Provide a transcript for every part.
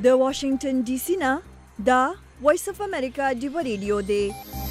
د واشنگټن ډي سي نه دا وایس اف امریکا ډیو ریډیو دی.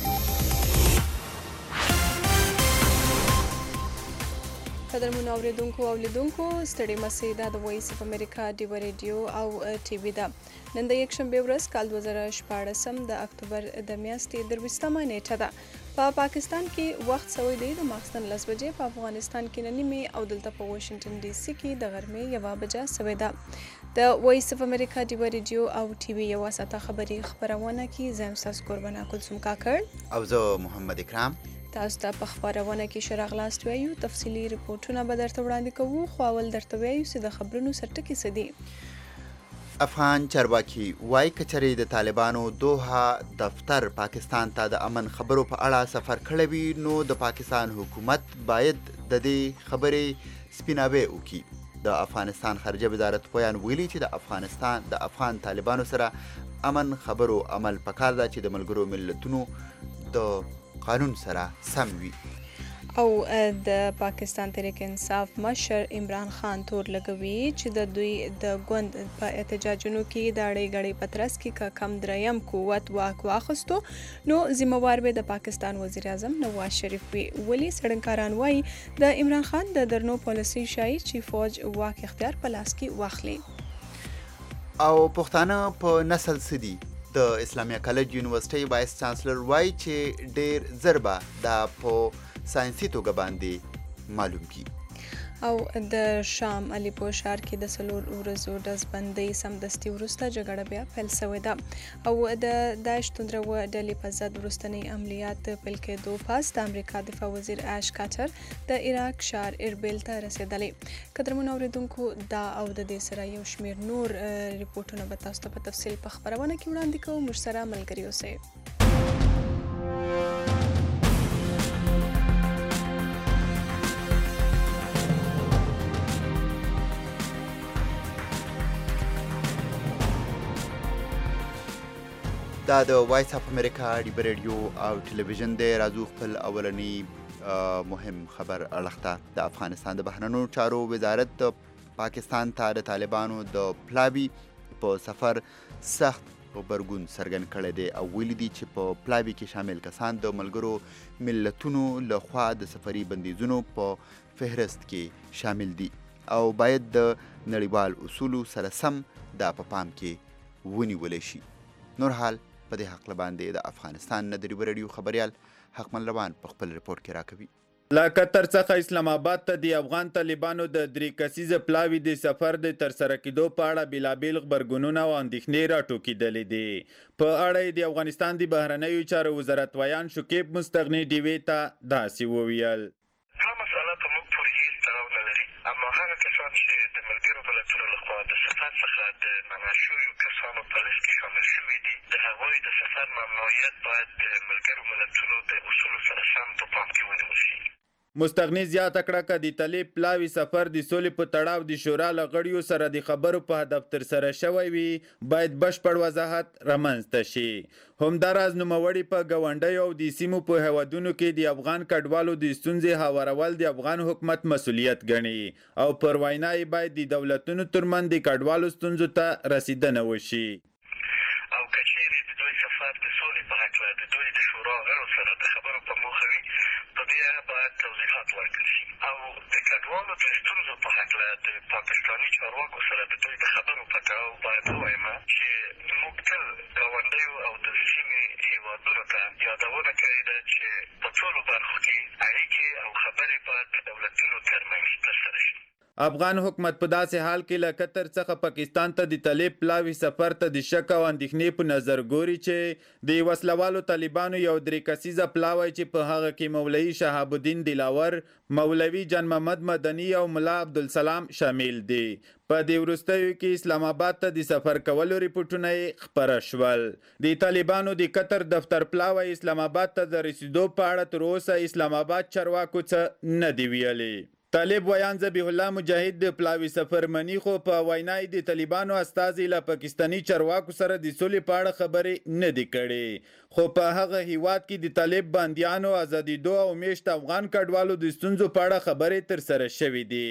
قدرمنو اوریدونکو او لیدونکو ستړي مسئ دا د وایس اف امریکا ډیو ریډیو او ټي وي ده. نن د یکشنبې ورځ کال 2014 د اکتوبر د میاشتې 23مه نیټه ده. په پاکستان کې وخت سوی دی د ماخستن 10 بجې، په افغانستان کې نیمه او دلته په واشنگټن ډي سي کې د غرمې 1 بجه سوی ده. د وایس اف امریکا ډیو ریډیو او ټي وي یو ساعته خبري خبرونه کې زم تاسو قربانا کلثوم کاکړ او زه محمد اکرام. تاسو ته په خبرونه کې شراغلاست وایو، تفصیلی ریپورتونه به درته وړاندې کوو، خو اول درته وایو چې د خبرونو سرټکي څه دي. افغان چارواکي وایي که چېرې د طالبانو دوحه دفتر پاکستان ته د امن خبرو په اړه سفر کړی وي، نو د پاکستان حکومت باید د دې خبرې سپیناوی وکړي. د افغانستان خارجه وزارت ویان ویلي چې د افغان طالبانو سره امن خبرو عمل پکار ده چې د ملګرو ملتونو د قانون سره سم وي. او د پاکستان تحریک انصاف مشر عمران خان تور لګوي چې د دوی د ګوند په احتجاجونو کې د اړې غړې په ترڅ کې کم دریم قوت واک واخیستو نو ذمہوار به د پاکستان وزیر اعظم نواز شریف وي. ولې څېړنکاران وایي د عمران خان د درنو پالیسۍ ښایي چې فوج واک اختیار په لاس کې واخلي. او پښتانه په نسل څه دي؟ د اسلامیه کالج یونیورسيټي وایس چانسلر وایي چې ډېر زر به دا په ساینسي توګه باندې معلوم کی. او د شام علیپور ښار کې د 4 ورځو ډزبندۍ سمدستي وروسته جګړه بیا پیل شوې ده. او د داعش توندرو ډلې په ضد وروستنی عملیات پیل کېدو پس د امریکا دفاع وزیر آش کارټر د عراق ښار اربیل ته رسېدلی. قدرمنو اوریدونکو دا او د دې سره یو شمېر نور ریپورټونه به تاسو ته په تفصیل په خبرونه کې وړاندې کوو. موږ سره ملګري اوسئ. دا د وایس اف امریکا ډیو ریډیو او ټلویزیون دی. راځو خپل اولنی مهم خبر اړخته. د افغانستان د بهرنیو چارو وزارت د پاکستان ته د طالبانو د پلاوي په سفر سخت غبرګون څرګند کړی دی او ویلي دي چې په پلاوي کې شامل کسان د ملګرو ملتونو لخوا د سفري بندیزونو په فهرست کې شامل دي او باید د نړیوال اصولو سره سم دا په پام کې ونیولی شي. نور حال په دې حق باندې د افغانستان نه د ډیو ریډیو خبریال حقمل روان په خپل ریپورت کې راکوي. له قطر څخه اسلام آباد ته د افغان طالبانو د 3 کسیزه پلاوي د سفر د ترسره کېدو په اړه بېلابېل غبرګونونه او اندېښنې راټوکېدلې دي. په اړه د افغانستان د بهرنیو چارو وزارت ویان شکیب مستغني ډیوې ته داسې وویل: دا مسله په موږ پورې هېڅ تړاو نه لري، اما هغه کسان چې د ملګرو ملتونو لخوا د سفر څخه د منع شویو کسانو په لیست کې شامل شوي دي، د هغوی د سفر ممنوعیت باید د ملګرو ملتونو د اصولو سره سم په پام کې ونیول شي. مستغني زیاته کړه که د طالب پلاوي سفر د سولې په تړاو د شورا له غړیو سره د خبرو په هدف ترسره شوی وي، باید بشپړ وضاحت رامنځته شي. همداراز نوموړي په ګاونډیو او د سیمو په هیوادونو کې د افغان کډوالو د ستونزې هوارول د افغان حکومت مسؤلیت ګڼي او پر وینا یې باید د دولتونو ترمنځ د کډوالو ستونزو ته رسیدنه وشي. او که چیرې د دوی سفر د سولې په هکله د دوی د شورا غړو سره د خبرو په موخه وي، په دې اړه باید توضیحات ورکړل شي. او د کډوالو د ستونزو په هکله د پاکستاني چارواکو سره د دوی د خبرو په تړاو باید ووایم چې موږ تل ګاونډیو او د سیمې هېوادونو ته یادونه کړې ده چې په ټولو برخو کې اړیکې او خبرې باید د دولتونو ترمنځ ترسره شي. افغان حکومت په داسې حال کې له قطر څخه پاکستان ته د طالب پلاوي سفر ته د شک او اندېښنې په نظر ګوري چې د وسلوالو طالبانو یو 3 کسیزه پلاوی چې په هغه کې مولوي شهاب الدین دلاور، مولوي جان محمد مدني او ملا عبدالسلام شامل دي. په دې وروستیو کې اسلام آباد ته د سفر کولو ریپورټونه خپاره شول. د طالبانو د قطر دفتر پلاوی اسلام آباد ته د رسیدو په اړه تر اوسه اسلام آباد چارواکو څه نه دی ویلي. طالب ویان ذبیح الله مجاهد د پلاوي سفر منی، خو په وینای د طالبانو استازي له پاکستاني چارواکو سره د سولې په اړه خبرې نه دي کړې. خو په هغه هیواد کې د طالب بندیانو ازادېدو او میشت افغان کډوالو د ستونزو په اړه خبرې ترسره شوې دي.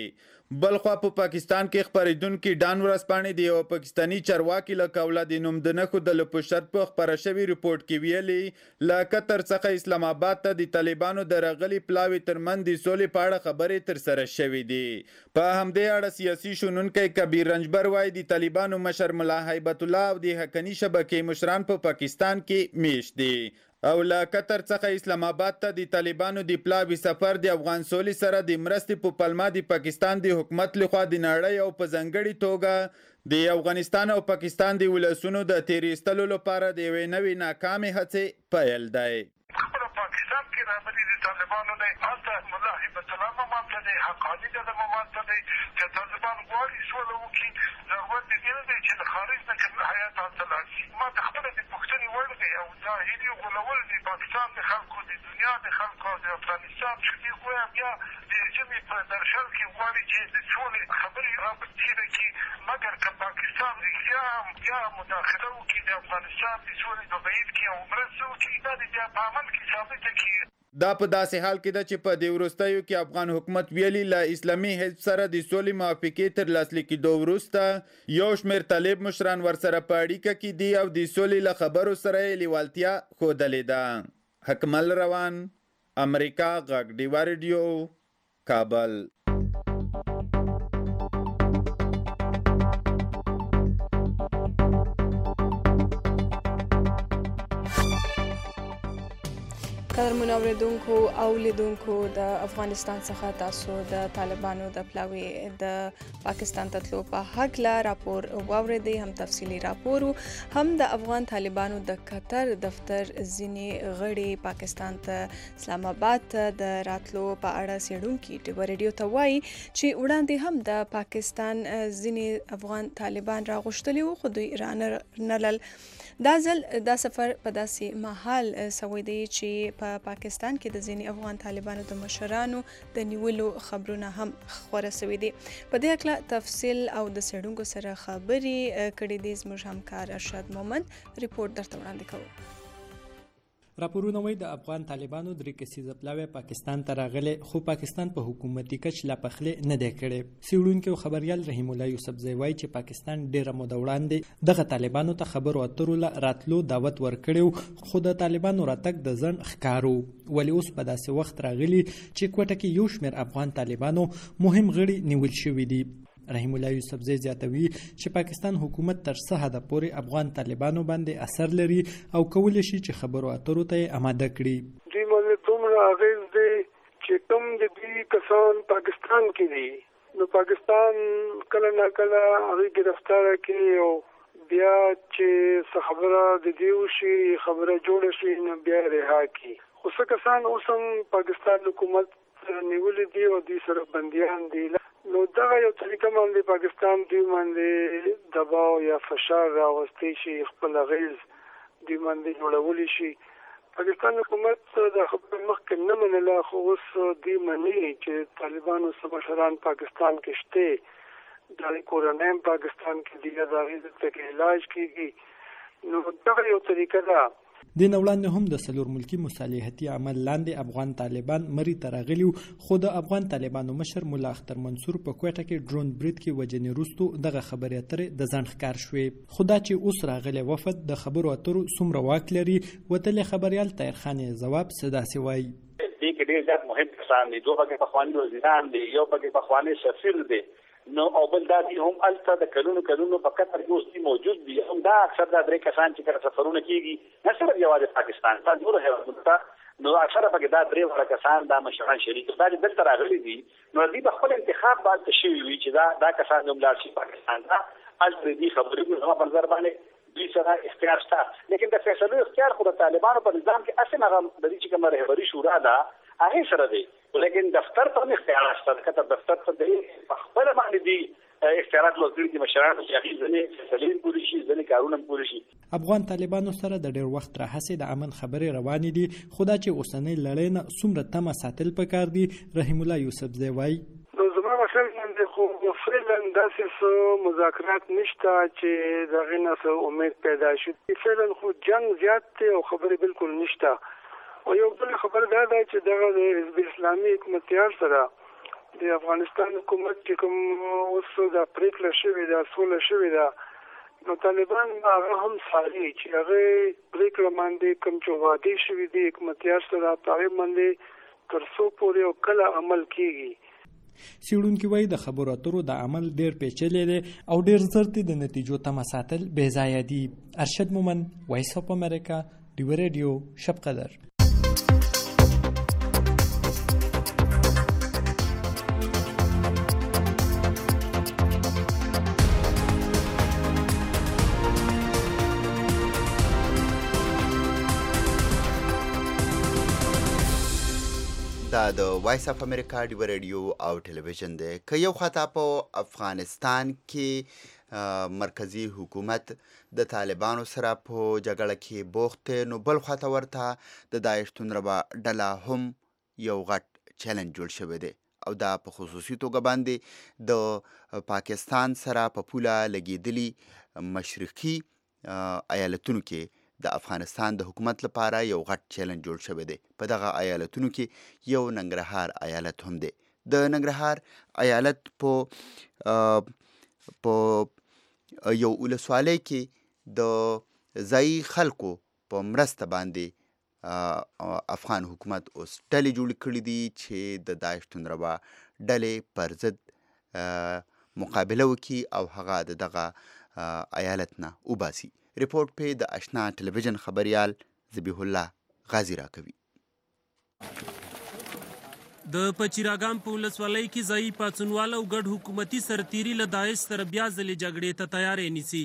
بلخوا په پاکستان کې خپریدونکي ډان ورځپاڼې د یو پاکستاني چارواکي له قوله د نوم د نه ښودلو په شرط په خپره شوي رپورټ کې ویلي له قطر څخه اسلام آباد ته د طالبانو د راغلي پلاوي ترمنځ د سولې په اړه خبرې ترسره شوې دي. په همدې اړه سیاسي شنونکی کبیر رنجبر وایي د طالبانو مشر ملا هیبت الله او د حقاني شبکې مشران په پاکستان کې میشت دي او له قطر څخه اسلام آباد ته د طالبانو د پلاوي سفر د افغان سولې سره د مرستې په پلمه د پاکستان د حکومت لخوا د نړۍ او په ځانګړي توګه د افغانستان او پاکستان د ولسونو د تیر ایستلو لپاره د یوې نوې ناکامې هڅې پیل دی. پاکستان کې راغلي د طالبانو دی هلته ملا هیبت الله ممانته دی حقاني دغه ممانته دی چې طالبان غواړي سوله وکړي. ضرورت دې نه دی چې د خارج نه کوم حیات هلته لاړ شي. ما ته خپله د پوښتنې وړ دی او ظاهري غولول د پاکستان د خلکو د دنیا د خلکو د افغانستان چې دوی ګویا بیا د ژمې په درشل کې غواړي چې د سولې خبرې رابطیره کړي مګر که پاکستان رښتیا مداخله وکړي د افغانستان د سولې په بعید کې او مرسته وکړي دا د بیا په عمل کې ثابته کړي. دا په داسې حال کې ده چې په دې وروستیو کې افغان حکومت ویلي له اسلامي حزب سره د سولې موافقې تر لاسلیک کېدو وروسته یو شمېر طالب مشران ورسره په اړیکه کې دي او د سولې له خبرو سره یې لیوالتیا ښودلې ده. حکمل روان، امریکا غږ ډیوا رادیو، کابل. قدرمن اوریدونکو او لیدونکو د افغانستان څخه تاسو د طالبانو د پلاوي د پاکستان ته تلو په هکله راپور واورېدئ، هم تفصیلي راپور هم د افغان طالبانو د قطر دفتر ځینې غړي پاکستان ته اسلام آباد ته د راتلو په اړه څېړونکي ډیوا رادیو ته وایي چې وړاندې هم د پاکستان ځینې افغان طالبان راغوښتلي وو خو دوی رانلل. دا ځل دا سفر په داسې مهال سوی دی چې په پاکستان کې د ځینې افغان طالبانو د مشرانو د نیولو خبرونه هم خپاره سوي دي. په دې هکله تفصیل او د څېړونکو سره خبرې کړې دي زموږ همکار ارشاد مومند. ریپورټ درته وړاندې کوو. راپورونه وایي د افغان طالبانو 3 کسیزه پلاوی پاکستان ته راغلی خو پاکستان په حکومتي کچ لا پخلی نه دی کړی. څېړونکی او خبریال رحیم الله یوسفزی وایي چې پاکستان ډیره موده وړاندې دغه طالبانو ته خبرو اترو له راتلو دعوت ورکړی خو د طالبانو راتګ د ځنډ ښکارو. ولې اوس په داسې وخت راغلی چې کوټه کې یو شمېر افغان طالبانو مهم غړي نیول شوي دي. رحیم الله یوسفزی زیاتوي چې پاکستان حکومت تر څه حده پورې افغان طالبانو باندې اثر لري او کولی شي چې خبرو اترو ته یې اماده کړي. دوی باندې دومره اغېز دی چې کوم د دوی کسان پاکستان کې دي نو پاکستان کله نه کله هغوی ګرفتاره کړي او بیا چې څه خبره د دوی وشي خبره جوړه شي نو بیا رها کړي. خو څه کسان اوس هم پاکستان حکومت نیولي دي او دوی سره بندیان دي. نو دغه یو طریقه باندې پاکستان دوی باندې دباو یا فشار راوستی شي خپل اغېز دوی باندې جوړولی شي. پاکستان حکومت د خبرو مخکې نه منله خو اوس دوی مني چې طالبانو څه مشران پاکستان کې شته د کورنۍ پاکستان کې دي د هغې ته علاج کېږي. نو دغه یو طریقه ده. د نه وړاندې هم د څلور ملکي مصالحتي عمل لاندې افغان طالبان مري ته راغلي خو د افغان طالبانو مشر ملا اختر منصور په کوټه کې ډرون برید کې وجنې وروستو دغه خبرې اترې د ځنډ ښکار شوې. خو دا چې اوس راغلی وفد د خبرو اترو څومره واک لري وتلی خبریال طاهر خان ځواب څه داسې وایي. دې کې ډېر زیات مهم کسان دي. دوه پکې پخواني وزیران دي، یو پکې پخوانی سفیر دی، نو او بل دا دي هم الته د کلونو په قطر کې اوس موجود دي. هم دا اکثر دا 3 کسان چې کله سفرونه کېږي نه صرف یوازې پاکستان ته نور هېوادونو ته نو اکثره پکې دا 3 وړه کسان دا مشران شریک دا چې دلته راغلي دي نو دوی په خپل انتخاب باندې شوي وي چې دا کسان هم لاړ شي پاکستان ته. هلته دې خبرې زما په نظر باندې دوی سره اختیار شته لیکن د فیصلو اختیار خو د طالبانو په نظام کې اصل هغه د دې چې کومه رهبري شورا ده هغې سره دی لیکن دفتر ته هم اختیار شته. کته دفتر ته دی په خپله باندې دي اختیارات لوړ دي مشرانو چې هغې ځینې فیصلې پورې شي ځینې کارونه هم پورې شي. افغان طالبانو سره د ډېر وخت راهیسې د امن خبرې روانې دي خو دا چې اوسنۍ لړۍ نه څومره تمه ساتل پکار دي رحیم الله یوسفزی وایي. نو زما مثل باندې خو فعلا داسې څه مذاکرات نشته چې د هغې نه څه امید پیدا شي. فعلا خو جنګ زیات دی او خبرې بالکل نشته. او یو بل خبر دا ده چې دغه د حزب اسلامي حکومتیار سره د افغانستان حکومت چې کوم اوس د پریکړه شوې ده سوله شوې ده نو طالبان هغه هم ساري چې هغه پریکړه باندې کوم چې وعده شوې دي حکومتیار سره هغه باندې تر څو پورې او کله عمل کیږي. څېړونکي وایي د خبرو اترو د عمل ډېر پیچلی دی او ډېر زر د نتیجو تمه ساتل بې ځایه دي. ارشد مومن، وایس اف امریکا، ډیوه ریډیو، شب قدر. دا د وایس اف امریکا ډیوه ریډیو او ټلویزیون دی. که یو خطا په افغانستان کې مرکزی حکومت د طالبانو سره په جګړه کې بوخت دی، نو بل خواته ورته د داعش تندربه ډله هم یو غټ چیلنج جوړ شوی دی او دا په خصوصي توګه باندې د پاکستان سره په پوله لګېدلي مشرقي ایالتونو کې د افغانستان د حکومت لپاره یو غټ چیلنج جوړ شوی دی. په دغه ایالتونو کې یو ننګرهار ایالت هم دی. د ننګرهار ایالت په یو ولسوالۍ کې د ځایي خلکو په مرسته باندې افغان حکومت اوس ډلې جوړې کړي دي چې د داعش تندربه ډلې پر ضد مقابله وکړي او هغه د دغه ایالت نه وباسي. रिपोर्ट पे د آشنا ټلویزیون خبريال ذبیح الله غازی راکوي. د پچیراګام په ولسوالۍ کې ځایي پاڅونوال او ګډ حکومتي سرتیري له داعش سره بیا ځلې جګړې ته تیاری نیسي.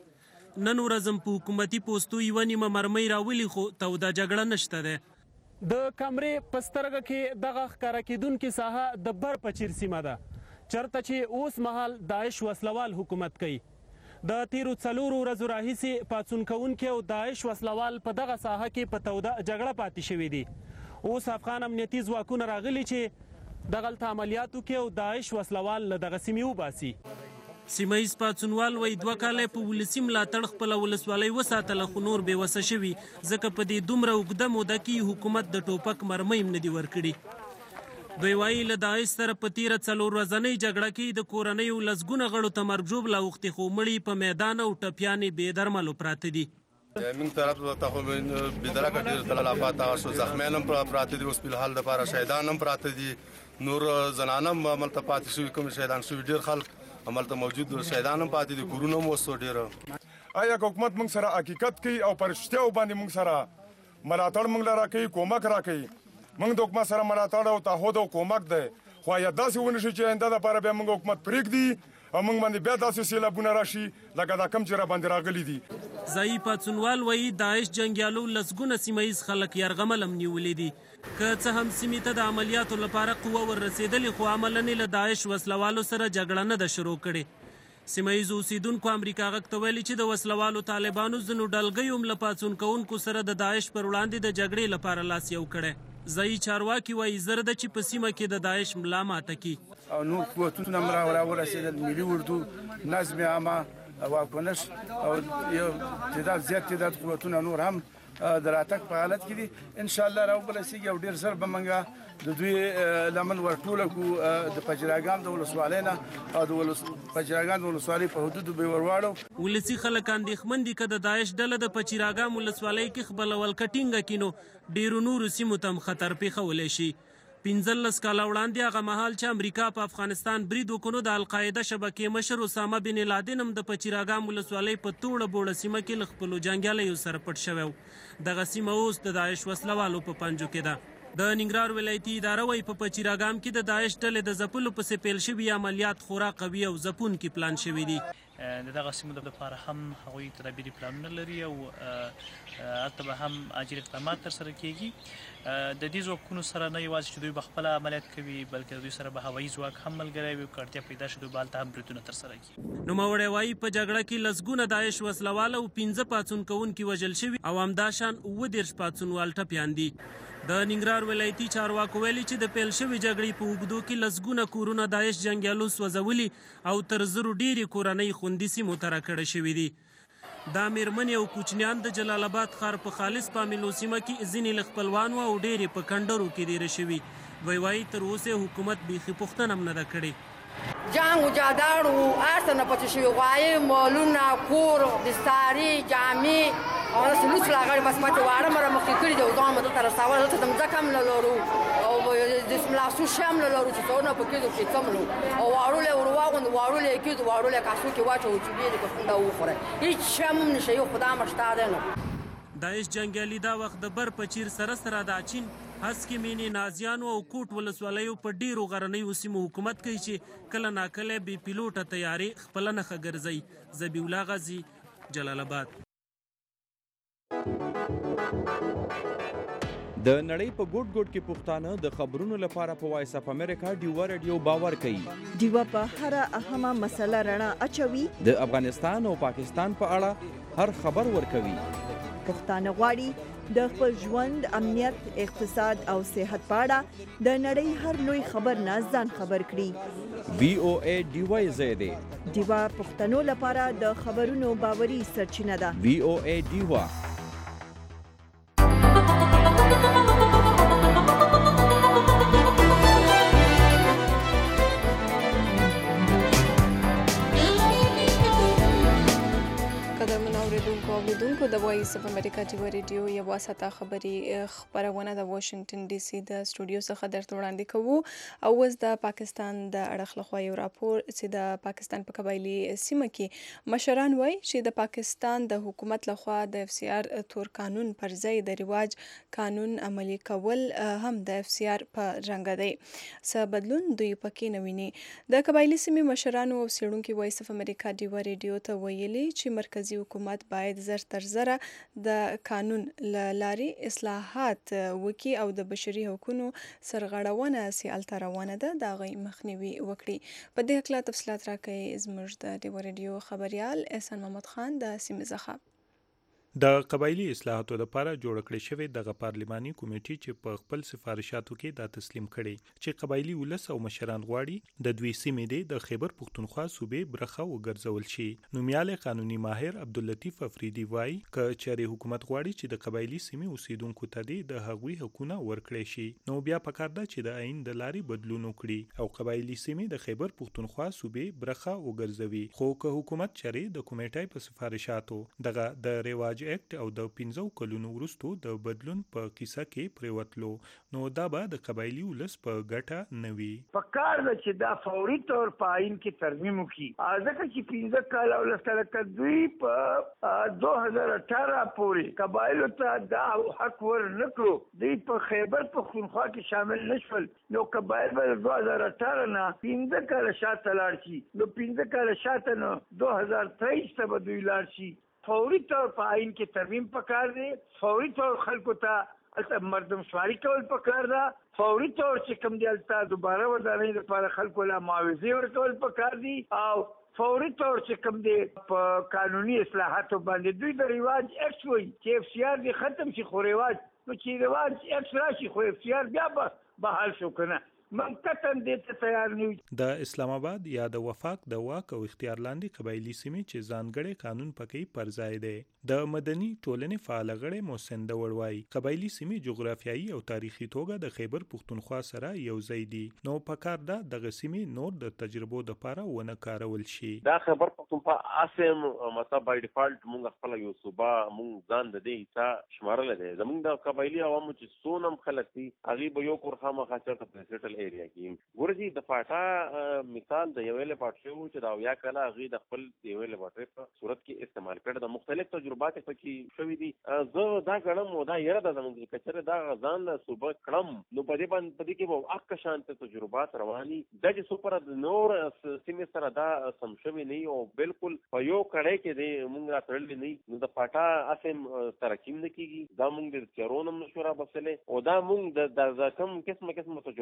نن ورځ په حکومتي پوستو یوه نیمه مرمۍ راولي خو توده جګړه نشته ده. د کمرې په سترګه کې دغه ښکاره کېدونکې ساحه د بر پچیر سیمه ده چېرته چې اوس مهال داعش وسلوال حکومت کوي. د تیرو 4 ورځو راهیسې پاڅون کوونکي او داعش وسلوال په دغه ساحه کې په توده جګړه پاتې شوي دي. اوس افغان امنیتي ځواکونه راغلي چې دغلته عملیاتو کې او داعش وسلوال له دغه سیمې وباسي. سیمه ییز پاڅونوال وایي 2 کاله په ولسي ملاتړ خپله ولسوالۍ وساتله خو نور بېوسه شوي ځکه په دې دومره اوږده موده کې حکومت د ټوپک مرمۍ هم نه دي ورکړي. دوی وایي له داعش سره په تیره 4 ورځنۍ جګړه کې د کورنیو لسګونه غړو ته مرګ ژوبله اوښتې خو مړي په میدان او ټپیانې بې درملو پراته دي. موږ طرف ته خو بېدرکه ډېر تلفات هغه شو، زخمیان هم پراته دي، اوس فلحال دپاره شهیدان هم پراته دي، نور زنانه هم هملته پاتې شوي، کوم شهیدان شوي ډېر خلک هملته موجود شهیدان هم پاتې دي، کورونه هم اوس ډېره. آیا حکومت موږ سره حقیقت کوي او پر رښتیاو باندې موږ سره ملاتړ موږ له راکوي، کومک راکوي؟ موږ د حکومت سره ملاتړ او تعهد او کومک دی، خو یا داسې ونه شي چې آینده دپاره بیا موږ حکومت پرېږدي او موږ باندې بیا داسې سیلابونه راشي لکه دا کم چې را باندې راغلي دي. ځایي پاڅونوال وایي داعش جنګیالو لسګونه سیمه ییز خلک یرغمل هم نیولي دي. که څه هم سیمې ته د عملیاتو لپاره قوه ور رسېدلې خو عملاً یې له داعش وسلوالو سره جګړه نه ده شروع کړې. سیمه ییزو اوسیدونکو امریکا غږ ته ویلي چې د وسلوالو طالبانو ځینو ډلګیو هم له پاڅون کوونکو سره د داعش پر وړاندې د جګړې لپاره لاس یو کړی. ځایي چارواکي وایي زر ده چې په سیمه کې د داعش ملا ماته کړي. او نور قوتونه هم راورسېدل، ملي اردو، نظم عامه، واکمنش او یو تعداد زیات تعداد قوتونه نور هم د راتګ په حالت کې دي. انشاءالله راوبلسېږي او ډېر زر به موږ د دوی لمن ورټوله کړو د پچیراګام د ولسوالۍ نه او د پچیراګام د ولسوالۍ په حدودو به یې ورواړو. ولسي خلک اندېښمن دي که د داعش ډله د پچیراګام ولسوالۍ کې خپله ولکه ټینګه کړي نو ډېرو نورو سیمو ته هم خطر پېښولی شي. 15 کاله وړاندې هغه مهال چې امریکا په افغانستان برید وکړو د القاعده شبکې مشر اسامه بن لادن هم د پچیراګام ولسوالۍ په توړه بوړه سیمه کې له خپلو جنګیالیو سره پټ شوی و. دغه سیمه اوس د داعش وسلوالو په پنجو کې ده. د ننګرهار ولایتي اداره وایي په پچیراګام کې د داعش ډلې د ځپلو پسې پیل شوي عملیات خورا قوي او ځپونکي پلان شوي دي. د دغه سیمو لپاره هم هغوی تدابیري پلانونه لري او هلته به هم عاجل اقدامات ترسره کیږي. د دې ځواکونو سره نه یوازې چې دوی به خپله عملیات کوي بلکې د دوی سره به هوایي ځواک هم ملګری وي، که اړتیا پیدا شي دوی به هلته هم بریدونه ترسره کړي. نوموړی وایي په جګړه کې لسګونه داعش وسلوال او 15 پاڅون کوونکي وژل شوي او همداشان 29 پاڅونوال ټپیان دي. د ننګرهار ولایتي چارواکو ویلي چې د پیل شوې جګړې په اوږدو کې لسګونه کورونه داعش جنګیالو سوځولي او تر زرو ډېرې کورنۍ خوندي سیمو ته راکړه شوي دي. دا میرمنې او کوچنیان د جلال آباد ښار په خالص پاملو سیمه کې ځینې له خپلوانو او ډېرې په کنډرو کې دېره شوي. وایي تر اوسه حکومت بیخي پوښتنه هم نه ده کړې. جنگ و جدال و ارسنه پچه شوی غوایي مالونه کور بستاري جامې او داسې لوڅ لاغړې بس پاتې واړه مره مخکې کړي دي او ځان مو دلته رسول دلته د مځکه هم نه لرو او د سملاسو شی هم نه لرو چې څونه په کېدو کې څه ملو او واړولی ور واغوندو واړولی یې کېدو واړولی کاسو کې واچوو چې بیا دې که خونده وخوری هېڅ شی هم نه شي یو خدا مشتا دی نو. داعش جنګیالي دا وخت د بر په چیر سره د اچین هسکې مینې نازیانو او کوټ ولسوالیو په ډیرو غرنیو سیمو حکومت کوي چې کله ناکله بې پیلوټه تیارې خپله نښه ګرځوي. ذبیح الله غازي، جلال آباد. د نړۍ په ګوټ ګوټ کې پښتانه د خبرونو لپاره په وایس اف امریکا ډیوا رادیو باور کوي. ډیوا په هر اهمه مسله رڼا اچوي. د افغانستان او پاکستان په اړه هر خبر ورکوي. پښتانه غواړي د خپل ژوند، امنیت، اقتصاد او صحت په اړه د نړۍ هر لوی خبر نه ځان خبر کړي. VOA ډیوا زیاده ډیوا پښتنو لپاره د خبرونو باوري سرچینه ده. VOA ډیوا. اوریدونکو د وایس اف امریکا ډیوا ریډیو یو واسطه خبري خبرونه د واشنگټن ډي سي د سټوډیو څخه درته وړاندې کوو. او اوس د پاکستان د اړخ لخوا یو راپور چې د پاکستان په قبایلي سیمه کې مشران وایي چې د پاکستان د حکومت لخوا د FCR تور قانون پر ځای د رواج قانون عملي کول هم د FCR په رنګ دی. څه بدلون دوی پکې نه ویني. د قبایلي سیمې مشرانو او څېړونکو وایس اف امریکا ډیوا ریډیو ته ویلي چې مرکزی حکومت باید زر تر زره د قانون لارې اصلاحات وکړي او د بشري حقوقو سرغړونه سیالته روانه ده د هغې مخنیوي وکړي. په دې هکله تفصیلات راکوي زموږ د ډیوا ریډیو خبریال احسان محمد خان د سیمې څخه. د قبایلی اصلاحاتو لپاره جوړ کړی شوی دغه پارلماني کمیټې چې په خپل سفارشاتو کې دا تسلیم کړي چې قبایلی ولس او مشران غواړي د دوی سیمې د خیبر پښتونخوا صوبې برخه وګرځول شي. نومیاله قانوني ماهر عبداللطیف افریدي وایي ک چېرې حکومت غواړي چې د قبایلی سیمې اوسیدونکو ته د هغوی حقوقونه ورکړي شي نو بیا پکار ده چې د عین د لارې بدلون وکړي او قبایلی سیمې د خیبر پښتونخوا صوبې برخه وګرځوي. خو که حکومت چېرې د کمیټې په سفارشاتو دغه د رواج اکټ او د 15 کلونو وروسته د بدلون په کیسه کې پریوتلو نو دا به د قبایلی ولس په ګټه نه وي. پکار ده چې دا فوري تور په آئین کې ترمیم وکړي ځکه چې 15 کال او لسته دوی په 2018 پورې قبایلو ته دا حق ورنکړو دوی په خیبر پښتونخوا کې شامل نشول نو قبایل به 2018 نه 15 کال شاته لاړ شي نو 15 کال شاته نه 2023 ته به دوی لاړ شي. فوري طور په آئین کې ترمیم پکار دی. فوري طور خلکو ته مردم شماري کول پکار ده. فوري طور چې کوم دی هلته دوباره ودانۍ لپاره خلکو له معاوضې ورکول پکار دي او فوري طور چې کوم دی په قانوني اصلاحاتو باندې دوی د رواج اکټ وایي چې FCR دې ختم شي خو رواج نو چې رواج اکټ راشي خو FCR بیا به بحال شو که نه منقطن دې ته تیار نه وي. د اسلام آباد یا د وفاق د واک او اختیار لاندې قبایلی سیمې چې ځانګړی قانون پکې پر ځای دی. د مدني ټولنې فعال غړی محسن دور وایي قبایلی سیمې جغرافیایي او تاریخي توګه د خیبر پښتونخوا سره یو ځای دي نو پکار ده دغه سیمې نور د تجربو لپاره ونه کارول شي. دا خیبر پښتونخوا اسیم مطلب بای ډیفالت مونږ خپل یو صوبه مونږ ځان د دې حصہ شمارل دي. زمونږ د قبایلی عوامو چې سونم خلک دي هغه به یو کور خامخا چرته په سیټل ایریا کې ګورځي د پاټا مثال د یوې لپاره چې دا یا کله هغه د خپل یوې لپاره په صورت کې استعمال کړي د مختلف تجربات پکې شوي دي. زه دا کړم او دا یره د زمونږ کچره دا ځان له صوبه کړم نو په دې باندې په دې کې به اک شانت تجربات رواني د چې سپر د نور سیمې سره دا سم شوي نه او بالکل په یو کړه کې د مونږ راتړل نه نو د پاټا اسیم ترکیم نه کیږي دا مونږ د چرونم نشورا بسله او دا مونږ د کم قسمه تجربات چې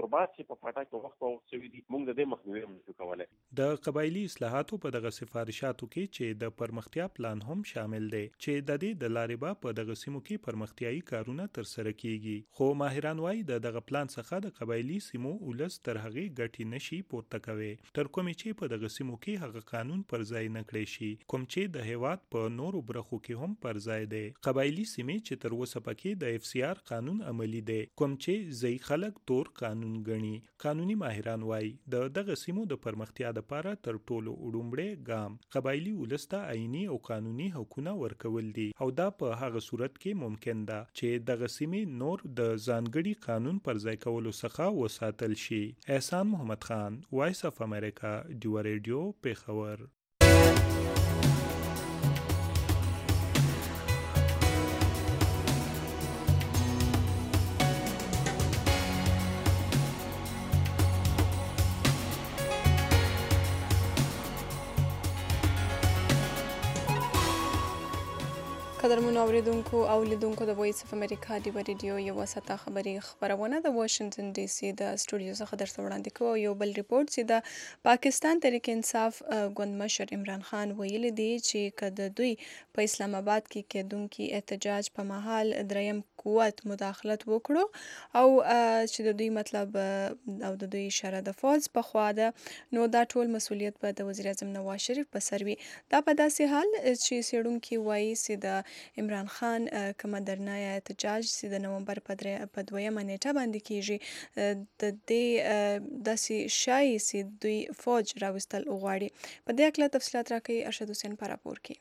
په پټه کې وخت او شوی دي موږ د دې مخنیوي نشو کولای. د قبایلی اصلاحاتو په دغه سفارشاتو کې چې د پرمختیا پلان هم شامل دی چې د دې د لارې به په دغه سیمو کې پرمختیایي کارونه ترسره کیږي. خو ماهران وایي د دغه پلان څخه د قبایلی سیمو ولس تر هغې ګټې نشي پورته کوي تر کومې چې په دغه سیمو کې هغه قانون پر ځای نه کړی شي کوم چې د هیواد په نورو برخو کې هم پر ځای دی. قبایلی سیمې چې تر اوسه پکې د FCR قانون عملی دی کوم چې ځای خلک تور قانون ګڼي. قانوني ماهران وایي د دغه سیمو د پرمختیا لپاره تر ټولو وړومبی ګام قبایلی ولس ته عیني او قانوني حقونه ورکول دي او دا په هغه صورت کې ممکن ده چې دغه سیمې نور د ځانګړي قانون پر ځای کولو څخه وساتل شي. احسان محمد خان، وایس اف امریکا، ډیو ریډیو، پیښور. قدرمنو اوریدونکو او لیدونکو د وایس اف امریکا ډیو ریډیو یو ساته خبري خبرونه د واشنگټن ډي سي د سټوډیو څخه درته وړاندې کوو. یو بل ریپورت چې د پاکستان تحریک انصاف ګوند مشر عمران خان ویلي دی چې کله دوی په اسلام آباد کې کېدونکي احتجاج په مهال دریم قوت مداخلت وکړو او چې د دوی مطلب او د دوی اشاره د فوج په خوا ده نو دا ټول مسؤلیت به د وزیر اعظم نواز شریف په سر وي. دا په داسې حال چې څېړونکي وایي چې د عمران خان کومه درنه احتجاج چې د نومبر په 2 نیټه باندې کیږي د دې داسې شایي چې دوی فوج راوستل غواړي. په دې اړه تفصیلات راکوي ارشد حسین په راپور کې.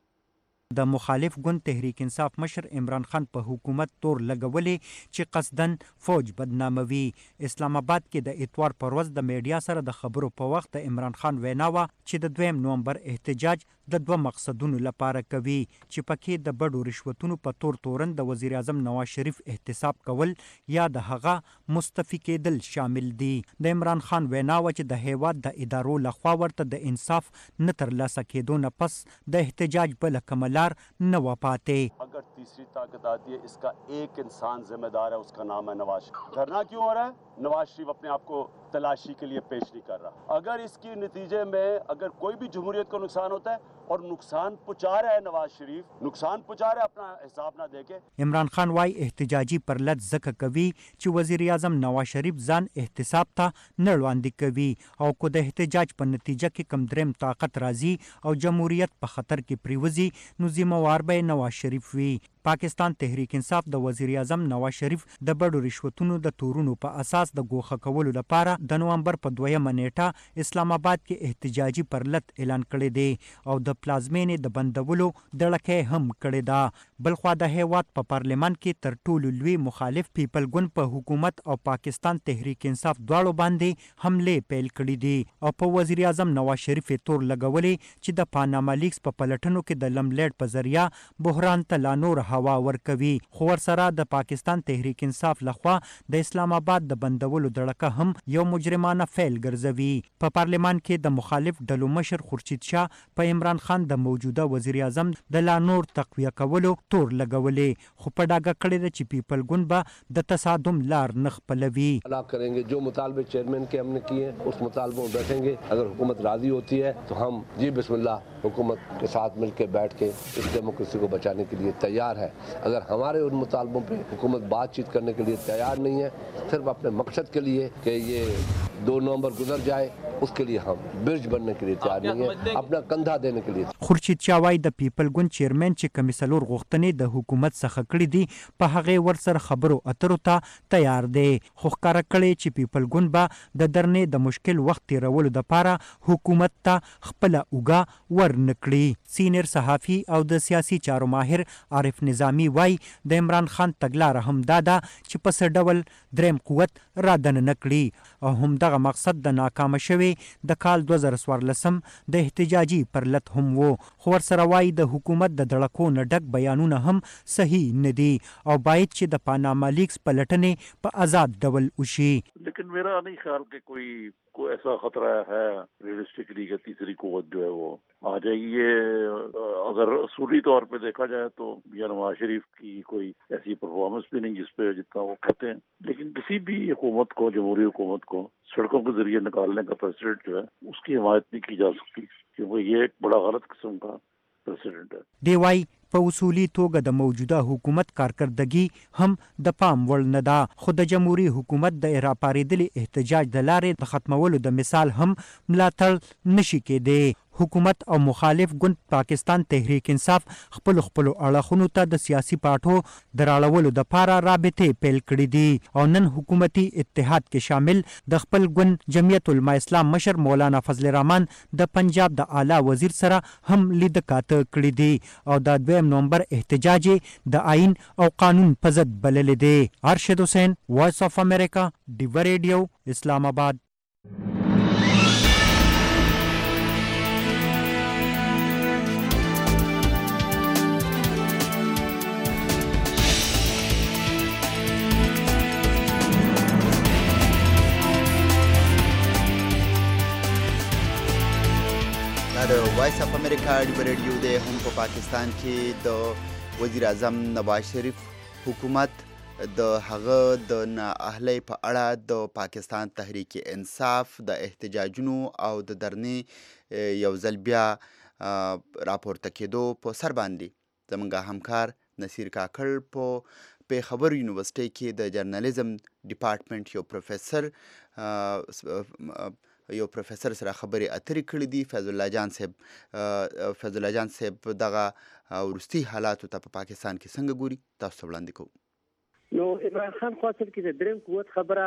د مخالف ګوند تحریک انصاف مشر عمران خان په حکومت تور لګولې چې قصدن فوج بدناموي. اسلام آباد کې د اتوار پر ورځ د میډیا سره د خبرو په وخت د عمران خان وینا وه چې د 2 نومبر احتجاج د 2 مقصدونو لپاره کوي چې پکې د بډو رشوتونو په تورن د وزیر اعظم نواز شریف احتساب کول یا د هغه مستفی کېدل شامل دي. د عمران خان وینا وه چې د هیواد د ادارو لخوا ورته د انصاف نه ترلاسه کېدو نه پس د احتجاج بله کومه न पाते. अगर तीसरी ताकत आती है इसका एक इंसान जिम्मेदार है, उसका नाम है नवाज शरीफ. धरना क्यों हो रहा है? नवाज शरीफ अपने आप को तलाशी के लिए पेश नहीं कर रहा. अगर इसकी नतीजे में अगर कोई भी जमहूरियत को नुकसान होता है और नुकसान पहुंचा रहा है नवाज शरीफ, नुकसान पहुंचा रहा है, अपना हिसाब ना देके. इमरान खान वाई एहतजाजी पर लद ज़क कवी چې वज़ीर आज़म नवाज शरीफ ځان احتساب ته نه وړاندې کوي او کو د احتجاج په نتیجه کې کم دریم طاقت راځي او جمهوریت په خطر کې پریوزي نو ذمہوار به نواز شریف وي. پاکستان تحریک انصاف د وزیر اعظم نواز شریف د بډو رشوتونو د تورونو په اساس د ګوښه کولو لپاره د نومبر په 2 نیټه اسلام آباد کې احتجاجي پرلط اعلان کړی دی او د پلازمینې د بندولو دړکې هم کړې ده. بلخوا د هیواد په پارلمان کې تر ټولو لوی مخالف پیپل ګوند په حکومت او پاکستان تحریک انصاف دواړو باندې حمله پیل کړې دي او په وزیر اعظم نواز شریف تور لګولې چې د پاناما لیکس په پلټنو کې د لملیډ په ذریعہ بحران ته لا نور هوا ورکوي. خو ورسره د پاکستان تحریک انصاف لخوا د اسلام آباد د بندولو دړکه هم یو مجرمانه فعل ګرځوي. په پارلمان کې د مخالف ډلو مشر خورشید شاه په عمران خان د موجوده وزیر اعظم د لا نور تقویه کولو تور لګولې خو په ډاګه کړې ده چې پیپل ګوند به د تصادم لار نه خپلوي. करेंगे जो मुतालबे चेयरमैन के हमने किए हैं उस मुतालबों में बैठेंगे. अगर हुकूमत राजी होती है तो हम जी बिस्मिल्लाह हुकूमत के साथ मिलकर बैठ के इस डेमोक्रेसी को बचाने के लिए तैयार है. अगर हमारे उन मुतालबों पे हुकूमत बातचीत करने के लिए तैयार नहीं है सिर्फ अपने मकसद के लिए कि ये 2 नवंबर गुजर जाए उसके लिए हम ब्रिज बनने के लिए तैयार नहीं है, अपना कंधा देने के लिए. خورشید شاه وايي د پیپل ګوند چیرمن چې کمیسلور غوښتنې د حکومت څخه کړې دي په هغه ورسره خبرو اترو ته تیار دی. خو ښکاره کړی چې پیپل ګوند به د درنې د مشکل وخت تیرولو دپاره حکومت ته خپله اوږه ورنکړي. سینیر صحافي او د سیاسي چارو ماهر عارف نظامي وايي د عمران خان تګلاره هم دا ده چې په څه ډول دریم قوت را دننه کړي او همدغه مقصد د ناکامه شوی د کال 2014 د احتجاجي پرلط هم وو. خو ورسره وايي د حکومت د دړکو نه ډک بیانونه هم صحیح نه دي او باید چې د پاناما لیکس پلټنې په آزاد ډول وشي. लेकिन मेरा नहीं ख्याल कि कोई को ऐसा खतरा है रियलिस्टिकली कि तीसरी कुव्वत जो है वो आ जाएगी। ये अगर असूली तौर पे देखा जाए तो मियां नवाज शरीफ की कोई ऐसी परफॉर्मेंस भी नहीं जिसपे जितना वो कहते हैं, लेकिन किसी भी हुकूमत को, जमहूरी हुकूमत को सड़कों के जरिए निकालने का प्रेसिडेंट जो है उसकी हिमायत नहीं की जा सकती, क्योंकि ये एक बड़ा गलत किस्म का प्रेसिडेंट है। دیوای په اصولي توګه د موجوده حکومت کارکردګي هم د پام وړ نه ده، خو د جمهوریت حکومت د اراپاریدلي احتجاج د لارې د ختمولو د مثال هم ملاتړ نشي کېدی. حکومت او مخالف ګوند پاکستان تحریک انصاف خپل اړخونو ته د سیاسي پاټو د راړولو دپاره رابطې پیل کړي دي او نن حکومتي اتحاد کې شامل د خپل ګوند جمعیت علما اسلام مشر مولانا فضل الرحمن د پنجاب د اعلی وزیر سره هم لیدکاته کړي دي او د 2 نومبر احتجاج د آئین او قانون په ضد بللی دی. ارشد حسین، وائس آف امریکا، ډیو ریډیو، اسلام آباد. د وایس اف امریکا ډیو ریډیو د هم په پاکستان کې د وزیر اعظم نواز شریف حکومت د هغه د نااهلۍ په اړه د پاکستان تحریک انصاف د احتجاجونو او د درنې یو ځل بیا راپورته کېدو په سر باندې زموږ همکار نصیر کاکړ په پیښور یونیورسټۍ کې د جرنالیزم ډپارټمنټ یو پروفیسر سره خبرې اترې کړې دي. فیض الله جان صاحب دغه وروستي حالاتو ته په پاکستان کې څنګه ګوري، تاسو ته وړاندې کوو. نو عمران خان خو اصل کې د دریم قوت خبره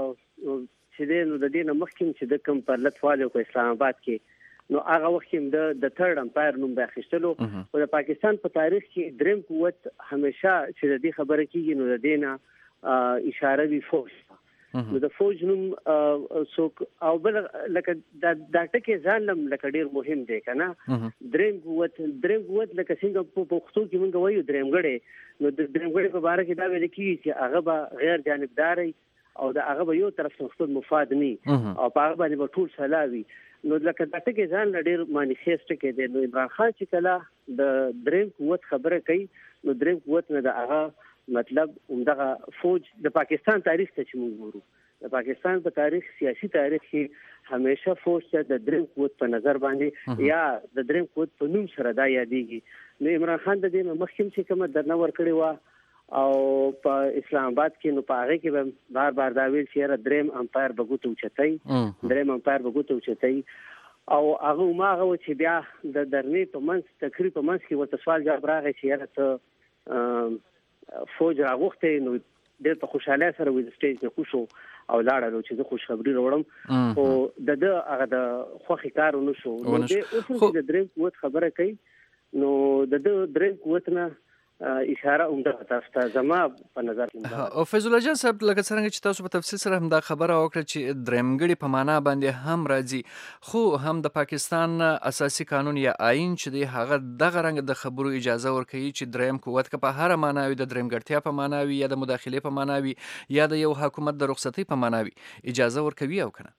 چې دی، نو د دې نه مخکې چې د کوم پرلط والی په اسلام آباد کې، نو هغه وخت کې د تھرډ امپایر نوم به اخیستلو. او د پاکستان په تاریخ کې دریم قوت همیشه چې د دې خبره کېږي نو د دې نه اشاره وي فوج. نو د فوج نوم څوک او بل لکه دا ټکی ځانم لکه ډیر مهم دی کنه. دریم قوت لکه څنګه په پښتو کې موږ وایو درېمګړی، نو د درېمګړی په باره کې دا ویل کېږي چې هغه به غیر جانبداري او د هغه به یو طرف څخه خپل مفاد نه او په هغه باندې به ټول سلاوي. نو لکه دا ټکی ځان ډیر مانیفیسټ کې دی. نو عمران خان چې کله د دریم قوت خبره کوي، نو دریم قوت نه د هغه مطلب همدغه فوج د پاکستان تاریخ ته چې موږ ګورو، د پاکستان په تاریخ، سیاسي تاریخ کې همیشه فوج ته د دریم قوت په نظر باندې یا د دریم قوت په نوم سره دا یادېږي. نو عمران خان د دې مخکې چې کومه درنه ورکړې وه او په اسلام آباد کې، نو په هغې کې به بار بار دا ویل چې یاره دریم امپایر به ګوته اوچتوي، دریم امپایر به ګوته اوچتوي. او هغه هماغه و چې بیا د درنې په منځ، تقریر په منځ کې ورته سوال جواب راغی چې یاره ته فوج راغوښتی. نو ډېر په خوشحالۍ سره د سټیج نه کوشو او لاړلو چې زه خوشخبري راوړم، خو د هغه د خوښې کار ونه شو. نو دې اوس چې د دریم قوت خبره کوي، نو د دریم قوت نه اشاره همدغه تاسو ته زما په نظر کې. او فیض الله جان صاحب، لکه څرنګه چې تاسو په تفصیل سره هم دا خبره وکړه چې درېمګړي په معنا باندې هم راځي، خو هم د پاکستان اساسي قانون یا آئین چې دی هغه دغه رنګ د خبرو اجازه ورکوي چې دریم قوت که په هره معنا وي، د درېمګړتیا په معنا وي یا د مداخلې په معنا وي یا د یو حکومت د رخصتۍ په معنا وي، اجازه ورکوي او کنه.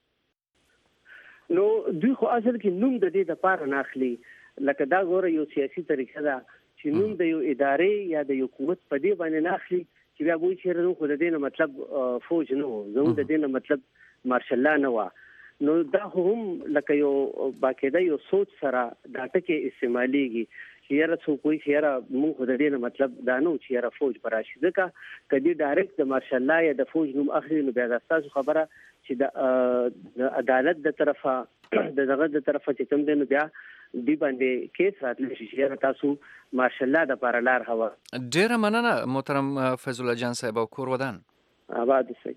نو دوی خو اصل کې نوم د دې دپاره نه اخلي. لکه دا ګوره یو سیاسي طریقه ده چې نوم د یو ادارې یا د یو حکومت په دې باندې نه اخلي چې بیا وایي چې نو خو د دې نه مطلب فوج نه و، زموږ د دې نه مطلب مارشل لا نه وه. نو دا هم لکه یو باقاعده یو سوچ سره دا ټکي استعمالیږي چې یاره څوک وایي چې یاره موږ خو د دې نه مطلب دا نه و چې یاره فوج به راشي. ځکه که دې ډایرکټ د مارشل لا یا د فوج نوم اخلي، نو بیا دا ستاسو خبره چې د عدالت د طرفه د دغه د طرفه چې کوم دی، نو بیا دی باندې کیس راتلی شي چې تاسو ماشاءالله د پاره لار هوا. ډیره مننه محترم فیض الله جان صاحب او کور ودان آباد اوسئ.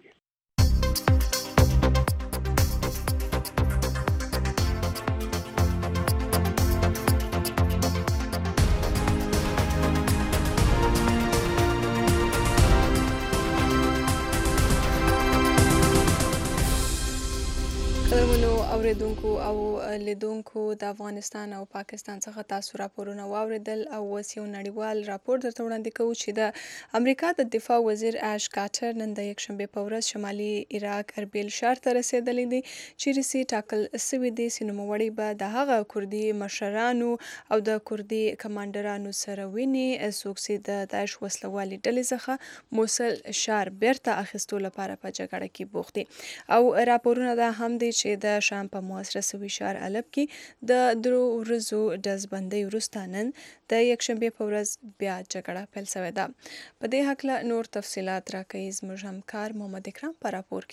اوریدونکو او لیدونکو د افغانستان او پاکستان څخه تاسو راپورونه واوریدل او اوس یو نړیوال راپور درته وړاندې کوو چې د امریکا د دفاع وزیر اش کارټر نن د یکشنبې په ورځ شمالي عراق اربیل ښار ته رسېدلی دی چیرې چې ټاکل سوي دي چې نوموړی به د هغه کردي مشرانو او د کردي کمانډرانو سره ویني څوک چې د داعش وسلوالې ډلې څخه موصل ښار بیرته اخیستو لپاره په جګړه کې بوخت دي او راپورونه دا هم دی چې د شام په محاصره سوي ښار الب کې د 3 ورځو ډزبندۍ وروسته نن د یکشنبې په ورځ بیا جګړه پیل شوې ده. په دې هکله نور تفصیلات راکوي زموږ همکار محمد اکرام په راپور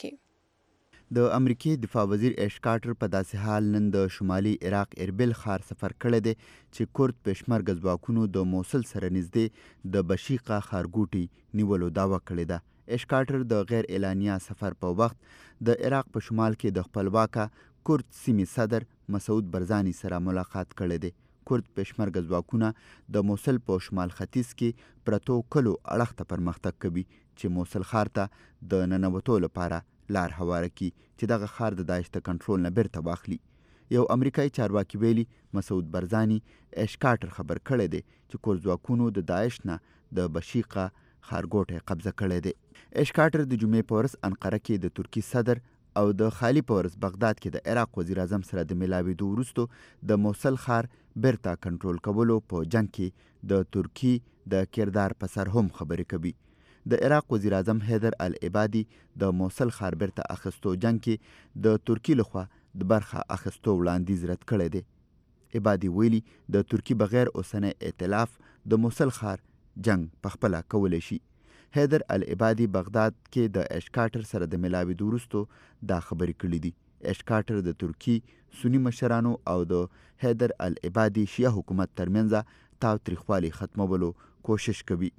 کې. د امریکای دفاع وزیر اش کارټر په داسې حال نن د شمالي عراق اربیل ښار سفر کړی دی چې کورد پېشمرګه ځواکونو د موصل سره نږدې د بشیقه ښارګوټي نیولو دعوه کړې ده. اش کارټر د غیر اعلانیه سفر په وخت د عراق په شمال کې د خپلواکه کورد سیمې صدر مسعود برزاني سره ملاقات کړی دی. کورد پېشمرګه ځواکونه د موصل په شمال ختیځ کې پرتو کلو اړخ ته پرمختګ کوي چې موصل ښار ته د ننوتو لپاره لار هواره کړي چې دغه ښار د داعش د کنټرول نه بیرته واخلي. یو امریکایي چارواکي ویلي مسعود برزاني اش کارټر خبر کړی دی چې کورد ځواکونو د داعش نه د بشیقه ښارګوټی قبضه کړی دی. اش کارټر د جمعې په ورځ انقره کې د ترکي صدر او د خالي په ورځ بغداد کې د عراق وزیر اعظم سره د ملاوېدو وروسته د موصل ښار بیرته کنټرول کولو په جنګ کې د ترکي د کردار په سر هم خبرې کوي. د عراق وزیر اعظم حیدر العبادي د موصل ښار بیرته اخیستو جنګ کې د ترکي لخوا د برخه اخیستو وړاندیز رد کړی دی. عبادي ویلي د ترکي بغیر اوسنی ائتلاف د موصل ښار جنگ پخپله کولی شي. حیدر العبادي بغداد کې د اش کارټر سره د ملاوېدو وروسته دا خبرې کړې دي. اش کارټر د ترکي سني مشرانو او د حیدر العبادي شیعه حکومت ترمنځ تاوتریخوالي ختمولو کوشش کوي.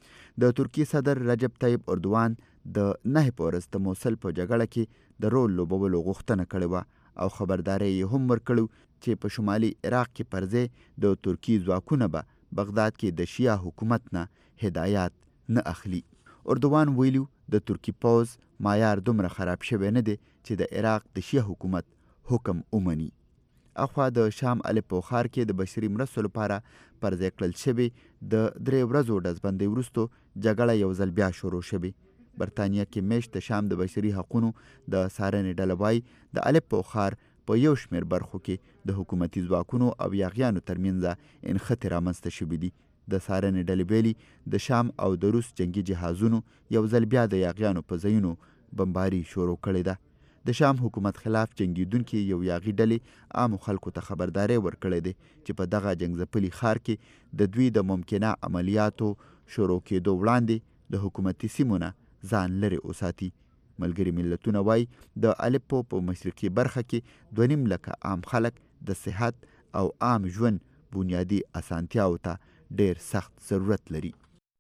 د ترکي صدر رجب طیب اردوان د 9 په ورځ د موصل په جګړه کې د رول لوبولو غوښتنه کړې وه او خبرداری یې هم ورکړو چې په شمالي عراق کې پر ځای د ترکي ځواکونه به بغداد کې د شیعه حکومت نه هدایات نه اخلي. اردوان ویلو د ترکی پوز معیار دومره خراب شوی نه دی چې د عراق د شیعه حکومت حکم ومني. اخوا د شام الپو ښار کې د بشري مرستو لپاره پر ځای کړل شوي د 3 ورځو ډزبندۍ وروسته جګړه یو ځل بیا شروع شوې. برطانیه کې میشت د شام د بشري حقونو د څارنې ډله وایي د الپو ښار په یو شمېر برخو کې د حکومتي ځواکونو او یاغیانو ترمنځ انخته رامنځته شوي دي. د څارنې ډلې ویلي د شام او د روس جنگي جهازونو یو ځل بیا د یاغیانو په ځایونو بمباري شروع کړې ده. د شام حکومت خلاف جنگیدونکي یو یاغي ډلې عامو خلکو ته خبرداری ورکړی دی چې په دغه جنګ ځپلي ښار کې د دوی د ممکنه عملیاتو شروع کېدو وړاندې د حکومتي سیمو نه ځان لرې وساتي. ملګري ملتونه وایي د الپو په مشرقي برخه کې 2.5 لکه عام خلک د صحت او عام ژوند بنیادي اسانتیاو ته ډیر سخت ضرورت لري.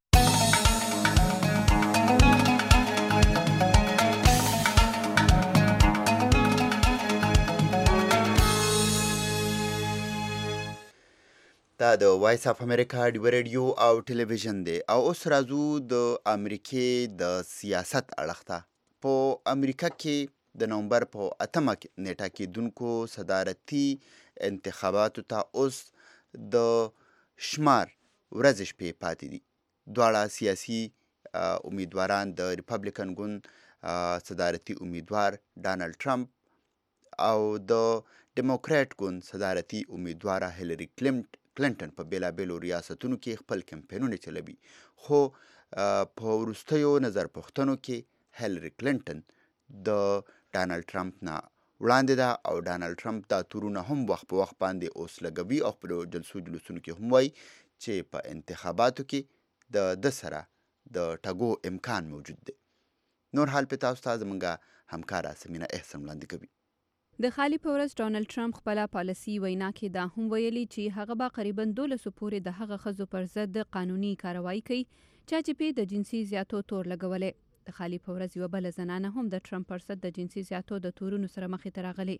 دا د وایس اف امریکا ډیو ریډیو او ټلویزیون دی او اوس راځو د امریکې د سیاست اړخ ته. په امریکا کې د نومبر په 8 نیټه کېدونکو صدارتي انتخاباتو ته اوس د شمار ورځې شپې پاتې دي. دواړه سیاسي امیدواران د ریپبلیکن ګوند صدارتي امیدوار ډانلډ ټرمپ او د ډیموکرات ګوند صدارتي امیدواره هیلری کلینټن په بیلابیلو ریاستونو کې خپل کمپینونه چلوي، خو په وروستیو نظر پوښتنو کې هیلری کلینټن د ډانلډ ټرمپ نه وړاندې ده او ډانلډ ټرمپ دا تورونه هم وخت په وخت باندې اوس لګوي او په جلسو جلوسونو کې هم وایي چې په انتخاباتو کې د سره د ټګو امکان موجود دی. نور حال په تاسو ته زموږ همکاره سمینا احسن وړاندې کوي. د خالي په ورځ ډانلډ ټرمپ خپله پالیسي وینا کې دا هم ویلي چې هغه به قریبا 12 پورې د هغه ښځو پر ضد قانوني کاروایی کوي چې په د جنسي زیاتو تور لګولې. د خالي په ورځ یوه بله زنانه هم د ټرمپ پر ضد د جنسي زیاتو د تورونو سره مخې ته راغلې.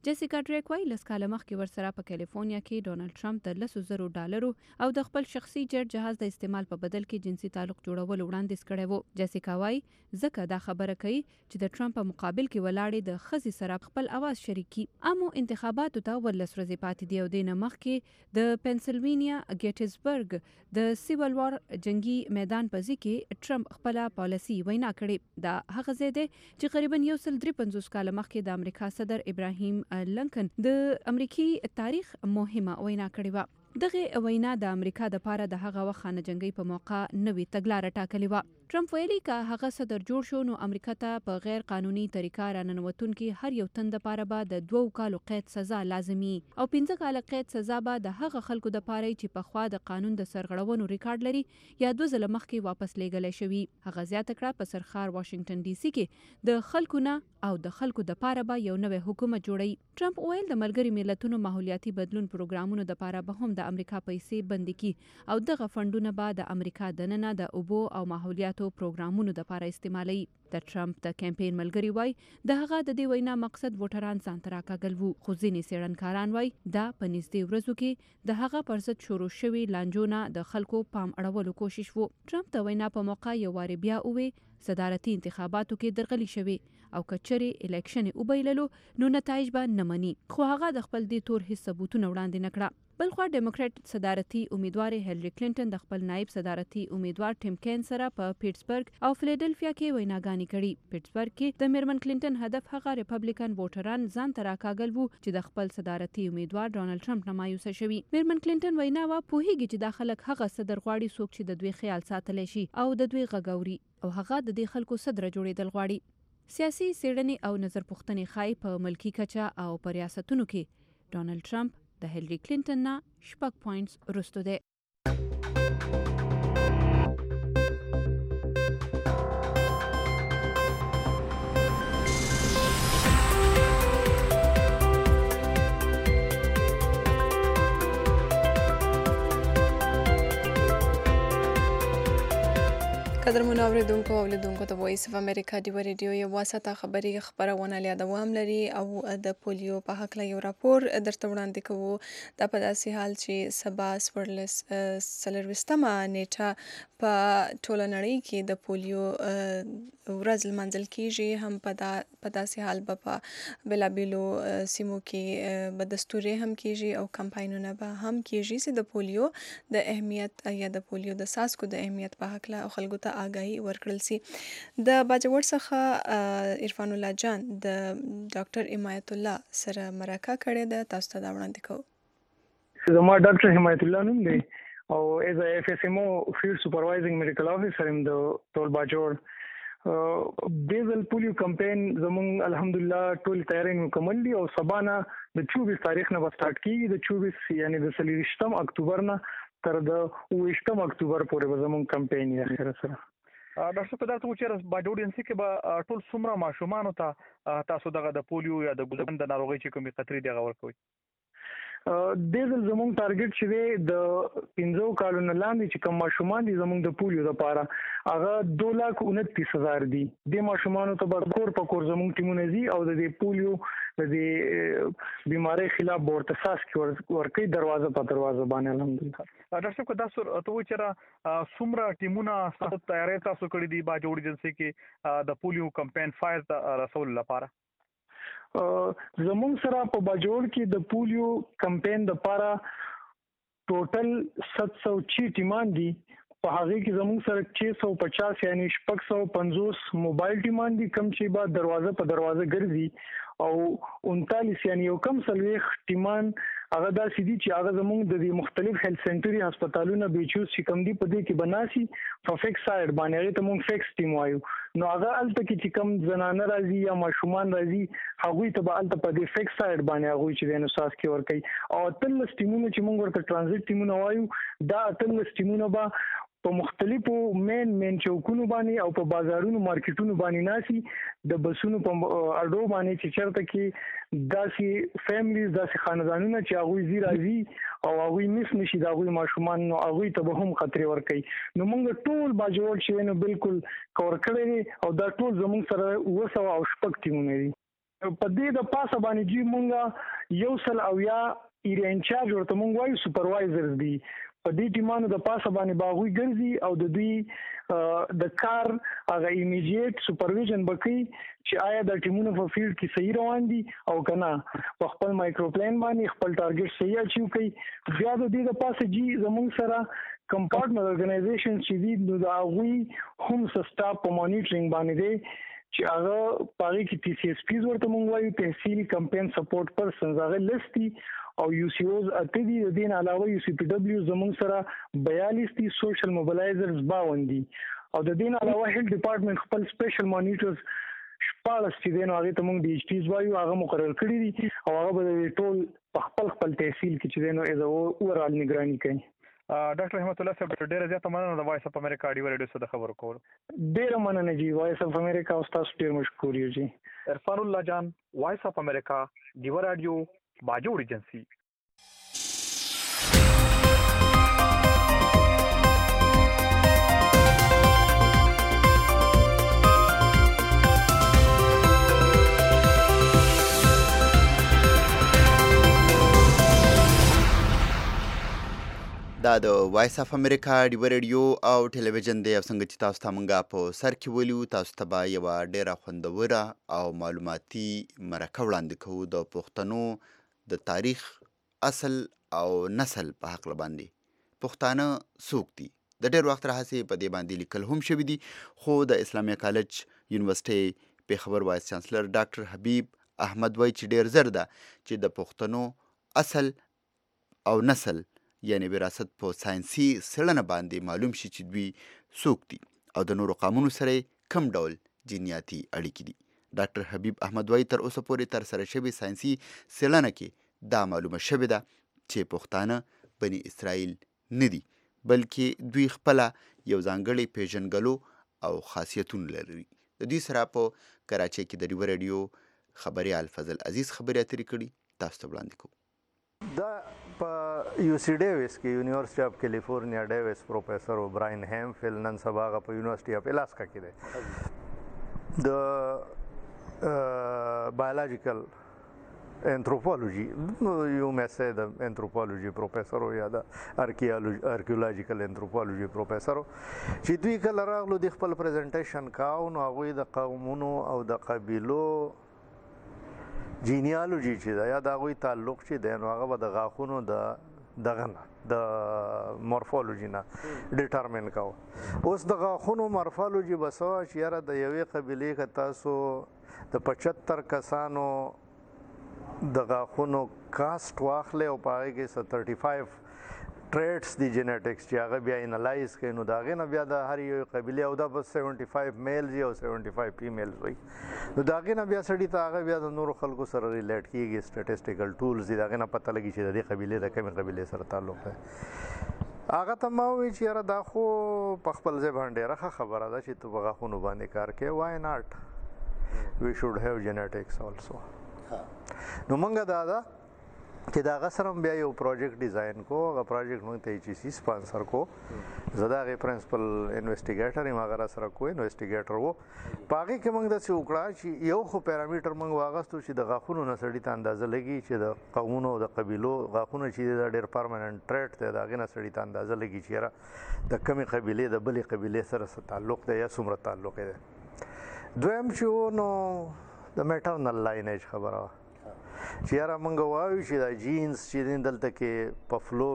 جیسیکا ډریک وایي لس کاله مخکې ورسره په کیلیفورنیا کې ډونالډ ټرمپ د $100,000 او د خپل شخصي جیټ جهاز د استعمال په بدل کې جنسي تعلق جوړول وړاندیز کړی و. جیسیکا وایي ځکه دا خبره کوي چې د ټرمپ په مقابل کې ولاړې د ښځې سره خپل اواز شریکي. امو انتخاباتو ته 18 ورځې پاتې دي او د نه مخکې د پنسلوینیا ګیټسبرګ د سیول وار جنگي میدان په ځای کې ټرمپ خپل پالیسي وینا کړې. دا هغه ځای دی چې قریبا 153 کاله مخکې د امریکا صدر ابراهیم لنکن د امریکي تاریخ مهمه وینا کړې و. دغه وینا د امریکا د پاره د هغه وخت خانه جنگي په موقع نوې تګلارې ټاکلې و. ټرمپ ویلي که هغه صدر جوړ شو نو امریکا ته په غیر قانوني طریقه راننوتونکي هر یو تن د پاره به د 2 کالو قید سزا لازمي او 15 کاله قید سزا به د هغه خلکو د پاره چې په خوا د قانون د سرغړونو ریکارډ لري یا 2 ځله مخکې واپس لیږل شوی. هغه زیاته کړه په سرخار واشنگټن ډي سي کې د خلکو نه او د خلکو د پاره به یو نوې حکومت جوړي. ټرمپ ویل د ملګری ملتونو ماحولیاتي بدلون پروګرامونو د پاره به هم د امریکا پیسې بند کی او دغه فندونه به د امریکا دننه د اوبو او ماحولیاتو پروګرامونو د پاره استعمالي. د ټرمپ د کمپاین ملګری وای د هغه د دې وینا مقصد ووټران ځان ته راکاږل وو. خو ځینې څېړنکاران وای دا په نږدې ورځو کې د هغه پر ضد شروع شوي لانجونه د خلکو پام اړولو کوشش وو. ټرمپ د وینا په موقع یو واری بیا وویل صدارتي انتخاباتو کې درغلي شوي او کچري الیکشن وبایللو نو نتایج به نه مني. خو هغه د خپل دې تور هیڅ ثبوتونه وړاندې نه کړه. بلخوا ډیموکراټ صدارتي امیدوار هیلری کلینټن د خپل نائب صدارتي امیدوار ټیم کین سره په پیټسبرګ او فلیډلفیا کې ویناګانې کړي. پیټسبرګ کې د میرمن کلینټن هدف هغه ریپبلیکن ووټران ځان ته راکاږل وو چې د خپل صدارتي امیدوار ډونالډ ټرمپ نه مایوسه شوي. میرمن کلینټن وینا وا پوهیږي چې دا خلک هغه صدر غواړي څوک چې د دوی خیال ساتلی شي او د دوی غږوري او هغه د دې خلکو صدر جوړېدل غواړي. سیاسي څېړنې او نظر پوښتنې ښایي په ملکي کچه او په ریاستونو کې ډونالډ ټرمپ د هیلری کلینټن نه 6 پوینټس وروسته دی. قدرمن اوریدونکو او لیدونکو ته وایس اف امریکا دی ریډیو یو واسطه خبري خبرونه له دوام لري او د پولیو په حق له یو راپور درته وړاندې کوو. دا په داسې حال چې سبا 14مه نیټه په ټوله نړۍ کې د پولیو ورځ لمانځل کیږي. هم په داسې حال به په بلابلو سیمو کې به دستوري هم کیږي او کمپاینونه به هم کیږي چې د پولیو د اهمیت یا د پولیو د څاڅکو د اهمیت په حق له خلکو ته آگاهی ورکړل سي. د باجوړ څخه عرفان الله جان د ډاکټر حمایت الله سره مرکه کړې ده. تاسو ته دا وړاندې کوو. زما ډاکټر حمایت الله نوم دی او as a FSMO field supervising medical officer in the ټول باجوړ. بیزل پولیو کمپاین زمون الحمدلله ټول تیاری مکمل دي او سبا نه د 24 تاریخ نه سٹارټ کیږي. د 24 یعنی د 23 اکتوبر نه تر د 28 اکتوبر پورې زمون کمپاین یې اخر سره. ډاکټر په داسې چې باجوړ انسي کې به ټول څومره ماشومان ته تاسو دغه د پولیو یا د ګوزن د ناروغي چې کومې خطرې دی ورکوي؟ د زمون ټارګټ چې دی د 15 کالو نه لاندې چې کوم ماشومان دي زمون د پولیو لپاره هغه 2,29,000 دي. د ماشومانو ته به کور په کور زمون ټیمونه دي او د پولیو د بیماری خلاف ورته ساس کې ورکی دروازه په دروازه باندې الحمدلله. ډاکټر کو تاسو ته و چې څومره ټیمونه تاسو تیاری تاسو کړی دي باجوړ جنسي کې د پولیو کمپاین فایل رسول لپاره؟ زمون سره په باجوړ کې د پولیو کمپاین د لپاره ټوټل 706 ټیمان دي. په هغه کې زمون سره 650 یعنی 650 موبایل ټیمان دي کوم چې با دروازه په دروازه ګرځي او 39 یعنی یو کم سلويخ ټیمان هغه داسې دي چې هغه زموږ د مختلف هیلث سنټري هسپتالونو بیچوس چې کوم دي په دې کې بناسي په فیکس سایډ باندې هغه ته مونږ فیکس ټیم وایو. نو هغه الته کې چې کوم زنانه راځي یا ماشومان راځي هغه ته به الته په دې فیکس سایډ باندې هغه چې د نساس کې ور کوي او تل ټیمونه چې مونږ ورته ترانزیت ټیمونه وایو دا تل ټیمونه به په مختلفو مین چوکونو باندې او په بازارونو مارکیټونو باندې ناسي د بسونو په اډو باندې چې چرته کې داسې فیملیز داسې خاندانونه چې هغه زی راځي او هغه مس نشي دا هغه ماشومان نو هغه ته به هم خطر ور کوي. نو موږ ټول باجوړ شي نو بالکل کور کړی او دا ټول زموږ سره 200 او شپږ ټیمونه دي. په دې د پاسه باندې جی مونږه یو سل او یا ایریا انچارج ورته مونږ وایو سپروایزرز دي په دې ټیمانو د پاسه باندې باغوي ګرځي او د دوی د کار هغه ایمیډیټ سپرویژن بکي چې آیا د ټیمونو په فیلډ کې صحیح روان دي او کنه په خپل مایکرو پلان باندې خپل ټارګټ صحیح اچیو کوي بیا د دې د پاسه جی زموږ سره کمپارټمنټ اورګنایزیشن چې دي نو دا غوي هم سټاپ په مانیټرینګ باندې دي چې هغه پاره کې ټي سی اس پیز ورته مونږ وایو تحصیل کمپین سپورټ پرسنز هغه لیست دي او یو سی اوز اته دي د دین علاوه یو سی پی ډبلیو زموږ سره 42 دي سوشل موبلایزرز 52 دي او د دین علاوه هیلث ډپارټمنټ خپل سپیشل مانیټرز شپاړس چې دین هغه ته مونږ دی ایچ ټیز وایو هغه مقرر کړی دي او هغه به ټول خپل تحصیل کې چې دین از اورال نگرانی کوي. ډاکټر رحمت الله صاحب ډیره زیاته مننه د وایس اف امریکا ډیو ریډیو سره خبرو کول. ډیره مننه جی وایس اف امریکا او تاسو ډیر مشکور یو جی. عرفان الله جان وایس اف امریکا ډیو ریډیو باجوړ ایجنسی. دا د وایس اف امریکا ډیو ریډیو او ټلویزیون دی او څنګه چې تاسو ته مونږه په سر کې ویلو تاسو ته به یوه ډیره خوندوره او معلوماتي مرکه وړاندې کوو د پښتنو د تاریخ اصل او نسل په هکله باندې. پښتانه څوک دي؟ د ډېر وخت راهیسې په دې باندې لیکل هم شوي دي خو د اسلامیه کالج یونیورسټۍ پېښور وایس چانسلر ډاکټر حبیب احمد وایي چې ډېر زر ده چې د پښتنو اصل او نسل یعنی وراثت په ساینسي څېړنه باندې معلوم شي چې دوی څوک دي او د نورو قومونو سره کم ډول جینیاتي اړیکې دي. ډاکټر حبیب احمد وایي تر اوسه پورې ترسره شوې ساینسي څېړنه کې دا معلومه شوې ده چې پښتانه بني اسرائیل نه دي بلکې دوی خپله یو ځانګړی پیژنګلو او خاصیتونه لري. د دوی سره په کراچۍ کې د ډیو ریډیو خبریال فضل عزیز خبرې اترې کړي تاسو ته وړاندې کوو. دا په یو سی ډیویس کې یونیورسټي اف کیلیفورنیا ډیویس پروفیسر براین هیمفیل نن سبا هغه په یونیورسټي اف الاسکا کې دی د بایولوژیکل انثروپولوژي یو میسه د انثروپولوژي پروفیسر یا د ارکیولوژیکل انثروپولوژي پروفیسر چې دوی کله راغلو د خپل پریزنټیشن کاو نو هغوی د قومونو او د قبیلو جینیالوجي چې دا یا د هغوی تعلق چې دی نو هغه به د غاښونو دغه نه د مورفولوژي نه ډیټرمن کوو. اوس د غاښونو مورفولوژي به څه وه چې یاره د یوې قبیلې که تاسو د 75 کسانو د غاښونو کاسټ واخلئ او په هغې کې 35 ټریټس دي جینیټکس چې هغه بیا انالایز کوي نو د هغې نه بیا د هر یو قبیلې او دا به 75 میلز وي او 75 فیمیلز وي نو د هغې نه بیا سړي ته هغه بیا د نورو خلکو سره ریلیټ کېږي سټیټسټیکل ټولز دي د هغې نه پته لګي چې د دې قبیلې د کمې قبیلې سره تعلق دی. هغه ته ما ووایي چې یاره دا خو په خپل ځای باندې ډېره ښه خبره ده چې ته په غاښونو باندې کار کوې وای ناټ وی شوډ هیو جینیټکس آلسو. نو موږ دا ده چې د هغه سره هم بیا یو پروجیکټ ډیزاین کو هغه پروجیکټ موږ ته ایچ ای سی سپانسر کو زه د هغې پرنسپل انویسټیګیټر یم هغه را سره کو انویسټیګیټر و په هغې کې موږ داسې وکړه چې یو خو پیرامیټر موږ واغستو چې د غاښونو نه سړي ته اندازه لګي چې د قومونو او د قبیلو غاښونه چې دی دا ډېر پرمننټ ټریټ دی د هغې نه سړي ته اندازه لګي چې یاره د کمې قبیلې د بلې قبیلې سره څه تعلق دی یا څومره تعلق دی. دویم چې و نو د میټرنل لاینیج خبره وه چې یاره موږ وایو چې دا جینز چې دي دلته کې په فلو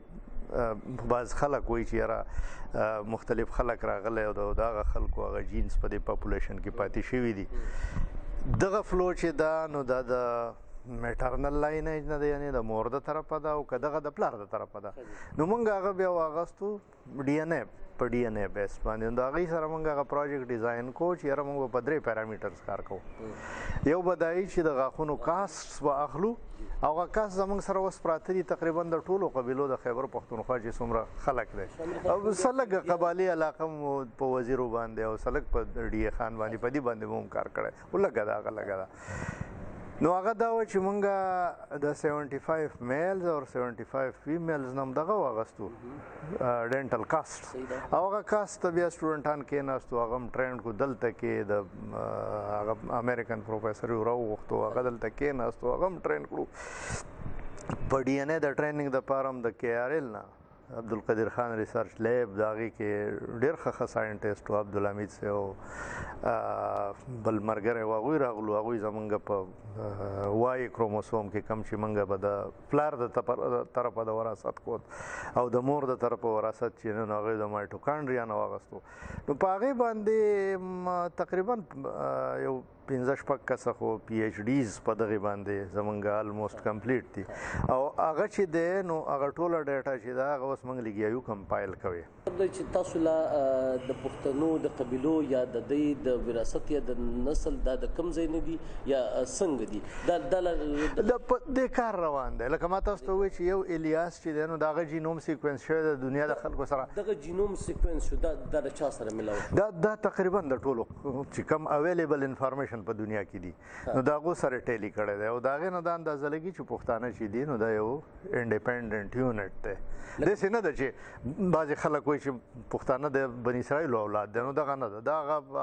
کې بعض خلک وایي چې یاره مختلف خلک راغلی او د هغه خلکو هغه جینز په دې پاپولیشن کې پاتې شوي دي. دغه فلو چې دا نو دا د میټرنل لاینیج نه دی یعنې د مور د طرفه ده او که دغه د پلار د طرفه ده نو موږ هغه بیا واغستو ډي ان اے په ډي ان اے بیس باندې د هغې سره موږ هغه پروجیکټ ډیزاین کوو چې یاره موږ به په 3 پیرامیټرز کار کوو. یو به دا وي چې د غاښونو کاسټس به اخلو او هغه کاسټ زموږ سره اوس پراته دي تقریبا د ټولو قبیلو د خیبر پښتونخوا چې څومره خلک دی او څه لږ قبایلي علاقه مو په وزیرو باندې او څه لږ په ډي اے خان باندې په دې باندې مو هم کار کړی و لږه ده هغه لږه ده. نو هغه دا و چې مونږ د 75 میلز او 75 فیمیلز نم دغه واغستو ډینټل کاسټ او هغه کاسټ بیا سټوډنټان کې ناستو هغه ټرینډ کو دلته کې د هغه امریکن پروفیسور راوغختو هغه دلته کې ناستو هغه ټرینډ کړو په ډي ان اے د ټریننګ د پارم د کې آر ایل نه عبدالقدیر خان ریسرچ لیب د هغې کې ډېر ښه ساینټسټ و عبدالحمید صاحب بل ملګری و هغوی راغلو هغوی زمونږ په وایي کروموسوم کې کم چې مونږ به د پلار د طرفه د وراثت کود او د مور د طرفه وراثت چې نن هغوی د مایټوکانډریا نه واغستو نو په هغې باندې تقریبا یو 15 کسه خو پی ایچ ډیز په دغې باندې زمونږ آلموسټ کمپلیټ دي او هغه چې دی نو هغه ټوله ډیټا چې ده هغه اوس موږ لګیایو کمپایل کوي چې تاسو لا د پښتنو د قبیلو یا د دې د وراثت یا د نسل دا د کم ځای نه دي یا څنګه دي د کار روان دی لکه ما تاسو ته ووایي چې یو الیاس چې دی نو د هغه جینوم سیکوینس شوی د دنیا د خلکو سره دغه جینوم سیکوینس شو دا د چا سره ملاو دا تقریبا د ټولو چې کم اویلیبل انفارمیشن په دنیا کې دي نو دا هغو سره ټیلی کړی دی او د هغې نه دا اندازه لګي چې پښتانه چې دي نو دا یو انډیپینډنټ یونټ دی داسې نه ده چې بعضې خلک وایي چې پښتانه د بني اسرائیلو اولاد دی نو دغه نه ده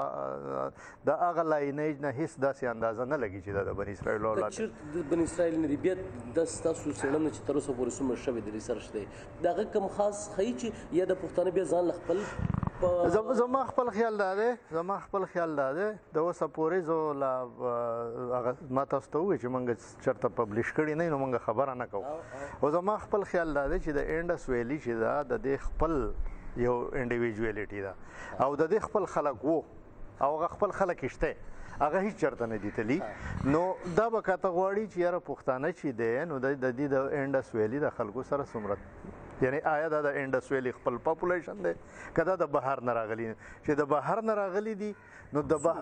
د هغه لاینیج نه هېڅ داسې اندازه نه لګي چې دا د بني اسرائیلو اولاد دی چېرته د بني اسرائیل نه دي بیا دا ستاسو څېړنه چې تر اوسه پورې څومره شوې د ریسرچ دی د هغه کوم خاص ښیي چې یا د پښتانه بیا ځان له خپل زما خپل خیال دا دی د اوسه پورې زه لا ما تاسو ته ووایي چې موږ چېرته پبلش کړي نه نو موږ خبره نه کوو او زما خپل خیال دا دی چې د انډس ویلي چې ده د دې خپل یو انډیویجویلیټي ده او د دې خپل خلک وو او هغه خپل خلک شته هغه هیڅ چېرته نه دي تلي نو دا به کاته غواړي چې یاره پښتانه چې دی نو د دې د انډس ویلي د خلکو سره څومره یعنی آیا دا د انډس ویلي خپل پاپولیشن دی که دا د بهر نه راغلي چې د بهر نه راغلي دي نو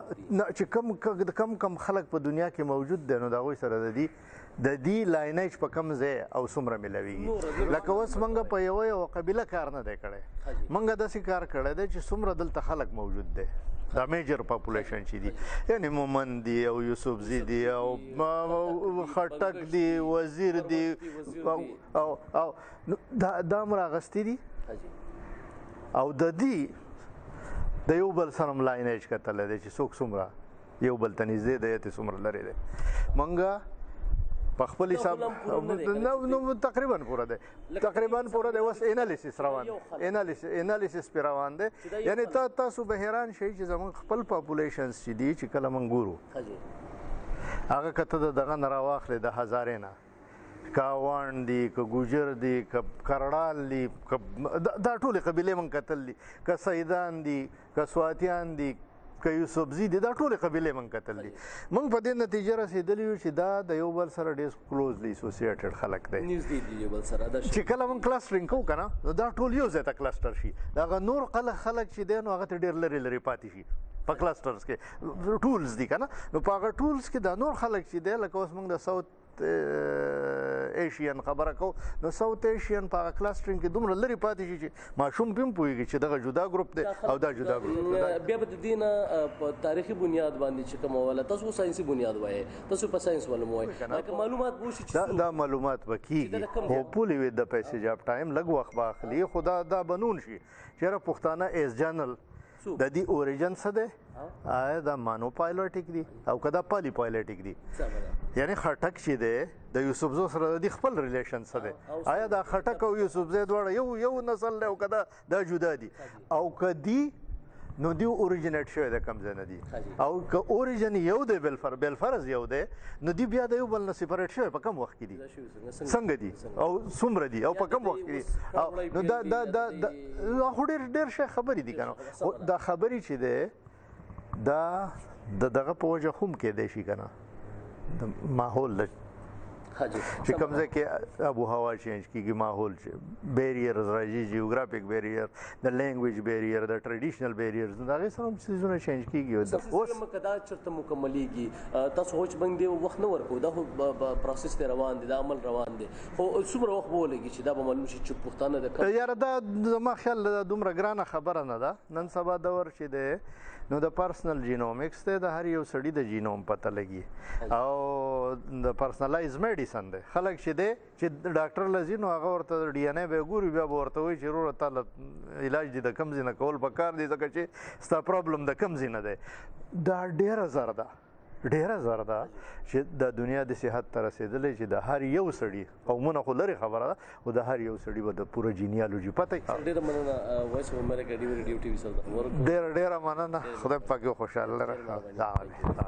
چې کم خلک په دنیا کې موجود دی نو د هغوی سره د دې لاینیج په کم ځای او څومره میلاویږي لکه اوس موږ په یوه قبیله کار نه دی کړی موږ داسې کار کړی دی چې څومره دلته خلک موجود دی دا میجر پاپولیشن چې دي یعنی مومن دي او یوسفزي دي او خټک دي وزیر دي او دا هم راغستي دي او د دې د یو بل سره هم لاینیج کتلی دی چې څوک څومره یو بل ته نږدې دی یا ته څومره لرې دی موږ په خپل حساب نو تقریبا پوره دی اوس انالیسیس روان انالیسیس پې روان دی یعنی تاسو به حیران شئ چې زموږ خپل پاپولیشنز چې دي چې کله موږ ګورو هغه که ته د دغه نه راواخلې د هزارې نه که اوان دي که ګوجر دي که کرړال دي دا ټولې قبیلې موږ کتل دي که سیدان دي که سواتیان دي که یوسفزي دي دا ټولې قبیلې موږ کتل دي موږ په دې نتیجه رسېدلي یو چې دا د یو بل سره ډېر کلوزلی اسوسیېټډ خلک دی چې کله موږ کلسټرینګ کوو که نه نو دا ټول یو ځای ته کلسټر شي د هغه نور خلک چې دی نو هغه ته ډېر لرې پاتې شي په کلسټرز کې ټولز دي که نه نو په هغه ټولز کې دا نور خلک چې دی لکه اوس موږ د ساوت ایشین خبره کو نو ساوت ایشین په هغه کلسټرینګ کې دومره لرې پاتې شي چې ماشوم پې هم پوهېږي چې دغه جدا ګروپ دی او دا جدا ګروپ دی بیا به د دې نه په تاریخي بنیاد باندې چې کومه والا تاسو ساینسي بنیاد وایې تاسو په ساینس معلوم وایې که معلومات به وشي دا معلومات به کېږي هوپفولي ویت د پیسیج اف ټایم لږ وخت به اخلي خو دا بنون شي چېرې پښتانه ایز جنرل د دې اوریجن څه دی آیا دا مانو پایلوټیک دي او که دا پالی پایلوټیک دي یعنی خټک چې دی د یوسفزو سره د دې خپل ریلیشن څه دی آیا دا خټک او یوسفزی دواړه یو نسل دی او که دا جدا دي او که دي نو دی اوریجنیټ شوی دی کم ځای نه دي او که اوریجن یو دی بالفرض یو دی نو دی بیا د یو بل نه سپریټ شوی په کم وخت کې دي څنګه دي او څومره دي او په کم وخت کې دي نو دا خو ډېر ښه خبرې دي که نه دا خبرې چې دی دا د دغه په وجه هم کیدی شي که نه د ماحول چې کوم ځای کې آب و هوا چینج کیږي، ماحول بیریرز راځي، جیوګرافیک بیریر، د لینګویج بیریر، د ټریډیشنل بیریرز، دا غي سره څیزونه چینج کیږي. اوس مکدا چرته مکملېږي تاسو هوچ باندې وخت نه ورکو، دا پروسس ته روان دي، دا عمل روان دي، خو څومره وخت بولېږي چې دا به معلوم شي چې پښتانه د یاره دا زما خیال دومره ګرانه خبره نه ده. نن سبا دور چې دی نو د پرسنل جینومکس دی، د هر یو سړي د جینوم پته لګي، او د پرسنلایز میډیسن دی. خلک چې دی چې ډاکټر لزی نو هغه ورته ډي ان اے به ګوري، بیا به ورته وایي چې وروره تا علاج دي د کم ځای نه کول پکار دي، ځکه چې ستا پرابلم د کم ځای نه دی. دا ډېره زر ده، ډېره زر ده چې د دنیا د صحت ته رسېدلی چې د هر یو سړي، قومونه خو لرې خبره ده، او د هر یو سړي به د پوره جینیالوجي پته وي. ډېره مننه وایس اف امریکا ډي ریډیو ټي وي سره ډېره مننه، خدای پاک یو خوشحاله لره.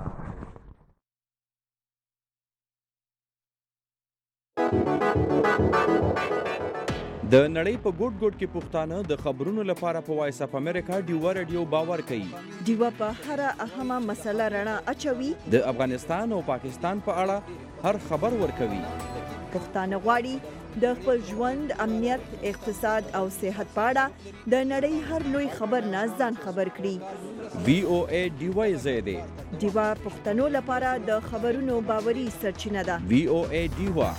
د نړۍ په ګوټ ګوټ کې پښتانه د خبرونو لپاره په وایس اف امریکا ډیوا رادیو باور کوي. ډیوا په هر اهمه مسله رڼا اچوي، د افغانستان او پاکستان په اړه هر خبر ورکوي. پښتانه غواړي د خپل ژوند، امنیت، اقتصاد او صحت په اړه د نړۍ هر لوی خبر نه ځان خبر کړي. وی او ای ډیوا زیاده ډیوا پښتنو لپاره د خبرونو باوري سرچینه ده. وی او ای ډیوا.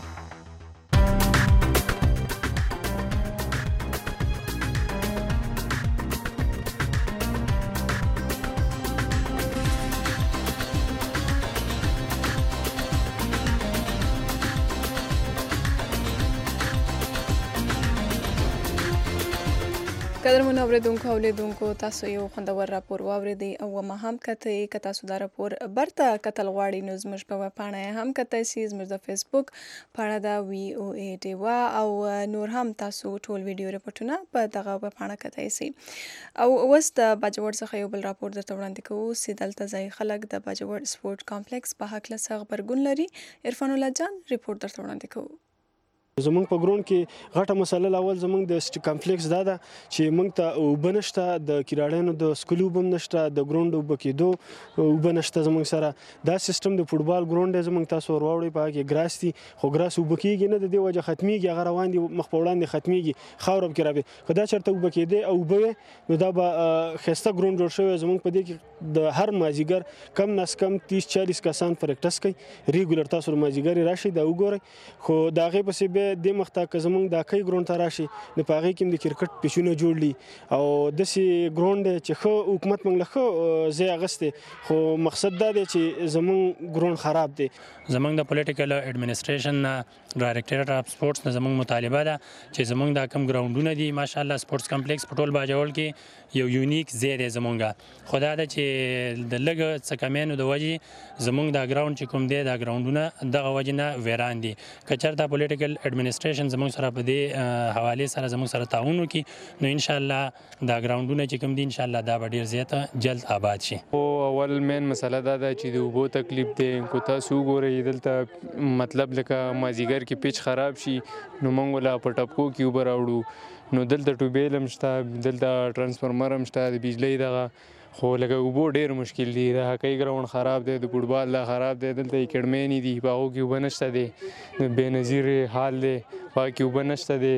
قدرمن اوریدونکو او لیدونکو، تاسو یو خوندور راپور واوریدئ او هم کته که تاسو دا راپور برته کتل غواړئ نو زموږ په ویب پاڼه هم کتای شئ. زموږ د فیسبوک پاڼه ده وی او ای ډیوا، او نور هم تاسو ټول ویډیو ریپورټونه په دغه ویب پاڼه کتای شئ. او اوس د باجوړ څخه یو بل راپور درته وړاندې کوو چې دلته ځایي خلک د باجوړ سپورت کامپلیکس په هکله څه غبرګون لري. عرفان الله جان ریپورټ درته وړاندې کوو. زمونږ په ګراوند کې غټه مسله لاول زمونږ د کمپلیکس دا ده چې موږ ته اوبه نشته، د کراړیانو د سکول اوبه نشته، د ګراوند اوبه کېدو اوبه نشته. زمونږ سره دا سیستم د فوټبال ګراوند دی، زمونږ تاسو ورواوړئ په هغه کې ګراس دي، خو ګراس اوبه کېږي نه، د دې وجه ختمیږي، هغه روان دي مخ په وړاندې ختمیږي، خاوره پکې رابي. که دا چېرته اوبه کېدی او اوبه وې نو دا به ښایسته ګراوند جوړ شوی. زمونږ په دې کې د هر مازدیګر کم نس کم 30-40 کسان پریکټس کوي ریګولر. تاسو مازدیګر راشئ دا وګورئ، خو د هغې پسې بیا دې مخته که زمونږ د اکۍ ګراوند ته راشي نو په هغې کې هم د کرکټ پیچونه جوړ دي، او داسې ګراوند دی چې ښه حکومت موږ له ښه ځای اخیستی، خو مقصد دا دی چې زمونږ ګراوند خراب دی. زمونږ د پولیټیکل اډمنسټریشن نه، ډایرکټریټ اف سپورټس نه زمونږ مطالبه ده چې زمونږ دا کم ګراوندونه دي ماشاءالله سپورټس کمپلیکس په ټول باجوړ کې یو یونیک ځای دی زمونږ، خو دا ده چې د لږ څه کمیانو د وجې زمونږ دا ګراوند چې کوم دی دا ګراوندونه دغه وجې نه ویران دي. که چېرته پولیټیکل اډمنسټریشن زمونږ سره په دې حوالې سره زمونږ سره تعاون وکړي نو انشاءالله دا ګراوندونه چې کوم دي انشاءالله دا به ډېر زیاته جلد آباد شي. او اول مین مسله دا ده چې د اوبو تکلیف دی. کو تاسو وګورئ دلته مطلب لکه مازدیګر کې پیچ خراب شي نو موږ ولا په ټپکو کې اوبه راوړو، نو دلته ټوبیل هم شته، دلته ټرانسفارمر هم شته د بجلۍ دغه، خو لکه اوبو ډېر مشکل دي. د هکۍ ګراوند خراب دی، د فوټبال دا خراب دی، دلته اکیډمۍ دي په هغو کې اوبه نشته دی، بې نظیر حال دی، په هغه کې اوبه نشته دی.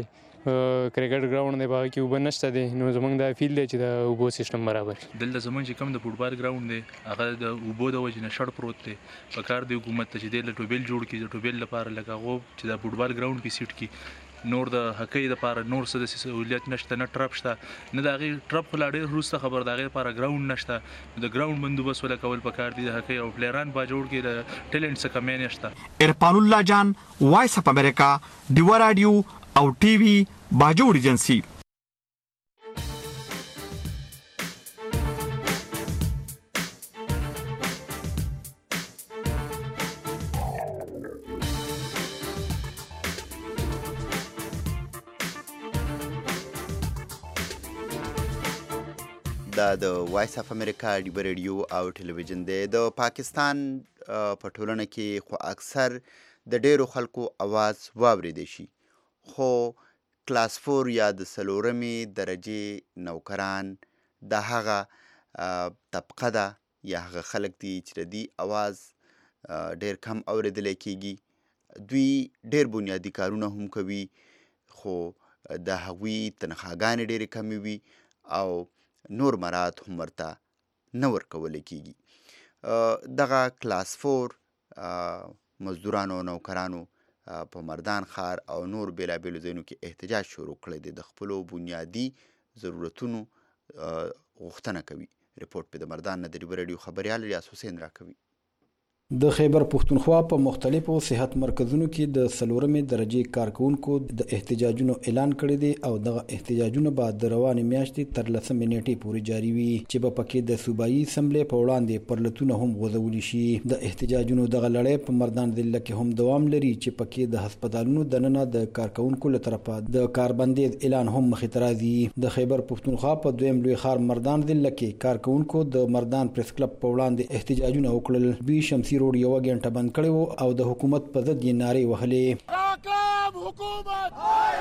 کرکټ ګراوند دی په هغه کې اوبه نشته دی. نو زموږ دا فیل دی چې د اوبو سیستم برابر شي. دلته زموږ چې کوم د فوټبال ګراوند دی هغه د اوبو د وجې نه شړ پروت دی. په کار دی حکومت ته چې دی له ټوبیل جوړ کړي، د ټوبیل لپاره لکه هغو چې د فوټبال ګراوند کې سیټ کړي. نور د هکۍ دپاره نور څه داسې سهولیت نشته، نه ټرپ شته، نه د هغې ټرپ خو لا ډېر وروسته خبر، د هغې دپاره ګراوند نشته. د ګراوند بندوبست ولا کول پکار دي. د هکۍ او پلیران باجوړ کې د ټیلنټ څه کمی نشته. عرفان الله جان، وایس اف امریکا، ډیوا رادیو او ټي وي باجوړ ایجنسی. دا د وایس اف امریکا ډیوا رادیو او ټلویزیون دی. د پاکستان په ټولنه کې خو اکثر د ډیرو خلکو आवाज واوریدل شي، خو کلاس 4 یا د څلورمې درجې نوکران د هغه طبقه ده یا هغه خلک دي چې د دې आवाज ډیر کم اوریدل کیږي. دوی ډېر بنیادي کارونه هم کوي خو د هغوی تنخواګانې ډېرې کمې وي او نور مرات هم ورته نه ورکولی کېږي. دغه کلاس 4 مزدورانو او نوکرانو په مردان ښار او نور بېلابېلو ځایونو کې احتجاج شروع کړی دی، د خپلو بنیادي ضرورتونو غوښتنه کوي. رپورټ په د مردان نه د ډیبر رادیو خبریال ریاض حسین راکوي. د خیبر پښتونخوا په مختلفو صحت مرکزونو کې د 4مې درجې کارکونکو د احتجاجونو اعلان کړی دی او دغه احتجاجونه به د روانې میاشتې تر 10 نیټې پورې جاري وي چې په پکې د صوبایي اسمبلی په وړاندې پرلتونه هم غځولی شي. د احتجاجونو دغه لړۍ په مردان ضلع کې هم دوام لري چې پکې د هسپتالونو دننه د کارکونکو له طرفه د کاربندیز اعلان هم مخې ته راځي. د خیبر پښتونخوا په دویم لوی ښار مردان ضلع کې کارکونکو د مردان پریس کلب په وړاندې احتجاجونه وکړل. دوی شمسي روډ یو غنټه بند کړی وو او د حکومت په ضد یې نارې وهلې. ناکام حکومت،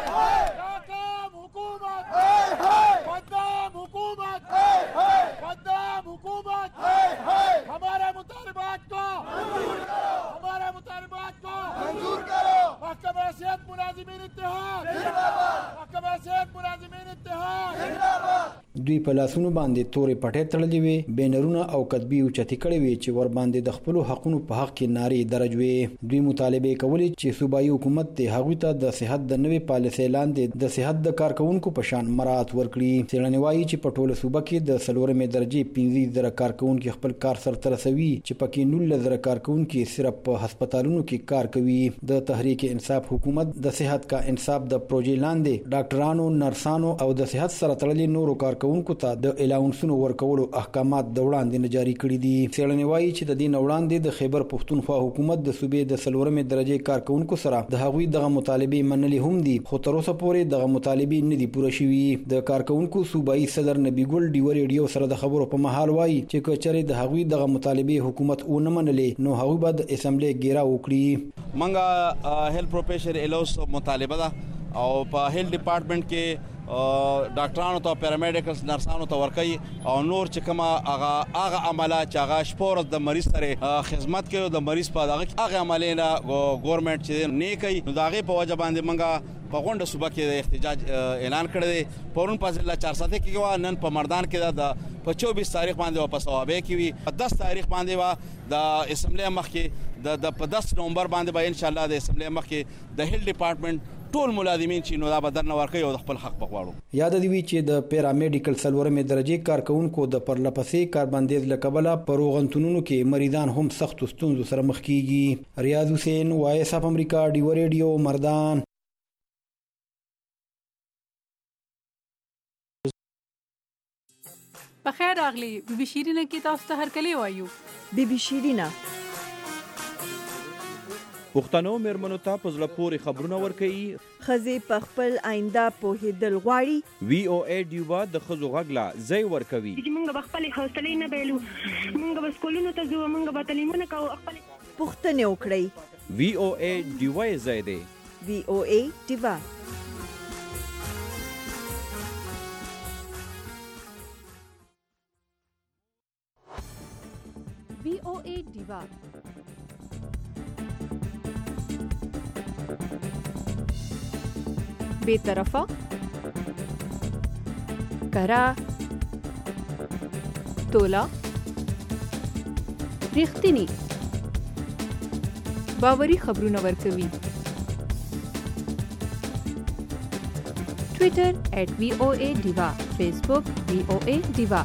ناکام حکومت، بدنام حکومت، بدنام حکومت، ہمارے مطالبات کو منظور کرو، ہمارے مطالبات کو منظور کرو. محکمہ صحت ملازمین اتحاد زندہ باد، محکمہ صحت ملازمین اتحاد زندہ باد. دوی په لاسونو باندې تورې پټې تړلې وې، بینرونه او کتبې اوچتې کړې وې چې ور باندې د خپلو حقونو په حق کې نارې درج وې. دوی مطالبې کولې چې صوبایي حکومت ته هغوی ته د صحت د نوې پالیسۍ لاندې د صحت د کارکونکو په شان مراعات ورکړي. څېړنې وایي چې په ټوله صوبه کې د 4مې درجې 15,000 کارکونکي خپل کار سرته رسوي چې پکې 19,000 کارکونکي صرف په هسپتالونو کې کار کوي. د تحریک انصاف حکومت د صحت کا انصاف د پروژې لاندې ډاکټرانو، نرسانو او د صحت سره تړلي نورو کارکونکو ته د الاونسونو ورکولو احکامات د وړاندې نه جاري کړي دي. څېړنې وایي چې د دې نه وړاندې د خیبر پښتونخوا حکومت د صوبې د 4مې درجې کارکونکو سره د هغوی دغه مطالبې منلې هم دي خو تر اوسه پورې دغه مطالبې نه دي پوره شوي. د کارکونکو صوبایي صدر نبی ګل ډیور ریډیو سره د خبرو په مهال وایي چې که چېرې د هغوی دغه مطالبې حکومت ونه منلې نو هغوی به د اسمبلی ګیرا وکړي. منګه هیلث پروفیسر الوس مطالبه ده او په هیلث ډپارټمنټ کې ډاکټرانو ته، پیرامیډیکلز، نرسانو ته ورکوي او نور چې کومه هغه عمله چې هغه شپه ورځ د مریض سره خدمت کوي د مریض په هغه عملې نه ګورنمنټ چې نه کوي نو د هغې په وجه باندې موږ په غونډه صوبه کې د احتجاج اعلان کړی دی. پرون په ضلع 400 کې وه، نن په مردان کې د په 24 تاریخ باندې و، په صوابۍ کې وي، په 10 تاریخ باندې و د اسمبلی مخکې د په 10 نومبر باندې به انشاءالله د اسمبلی مخکې د هیلث ډپارټمنټ ټول ملازمین چې نو دا بدن نه ورکوي او د خپل حق بغواړو. یاد دی وی چې د پیرامیډیکل 4مې درجې کارکونکو د پرلپسې کاربندیز له کبله په روغتونونو کې مریضان هم سخت ستونزو سره مخ کیږي. ریاض حسین، وایس اف امریکا، ډیور ریډیو، مردان. بخیر راغلی. بیبي شیرینه کې تاسو ته هرکلی وایو. بیبي شیرینه پښتنو میرمنو ته په زړه پورې خبرونه ورکوي. ښځې په خپل آینده پوهېدل غواړي. VOA ډیوبا د ښځو غږ له ځای ورکوي. موږ به خپلې حوصلې نه بایلو، موږ به سکولونو ته ځو، موږ به تعلیمونه کوو، خپلې پوښتنې وکړئ. VOA ډیوبا یې ځای دی. VOA ډیوبا. VOA ډیوبا بے طرفه کرا تولا ریښتینی باوري خبرونه ورکوي. ټویټر @VOA ډیوا، فیسبوک VOA ډیوا.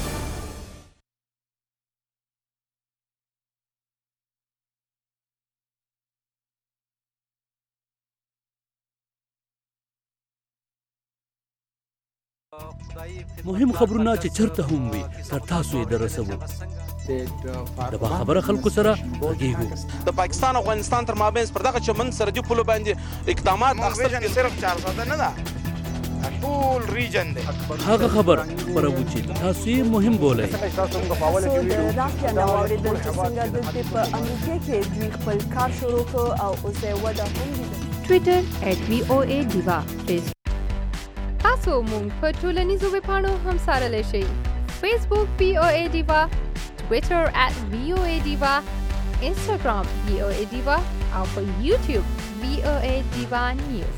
مهم خبرونه چې چرته هم وي تر تاسو یې درسوو. د باخبره خلکو سره غږیږو. د پاکستان او افغانستان تر مابین پر دغه چمن سرحدي پولو باندې اقدامات اخیستل کې صرف 400 نه ده، ټول ریجن دی. هغه خبر خبرو چې تاسو یې مهم بولئ. د راکیا نو اوریدل چې څنګه د په امریکا کې دوی خپل کار شروع کړ او اوس یې وده هم دي. ټویټر @VOA ډیوا، فیسبوک. تاسو مونږ په ټولنیزو ویبپاڼو هم سارلی شئ. فیسبوک VOA ډیوا، ټویټر @VOA ډیوا، انسټاګرام VOA Diva او په یوټیوب VOA Diva News.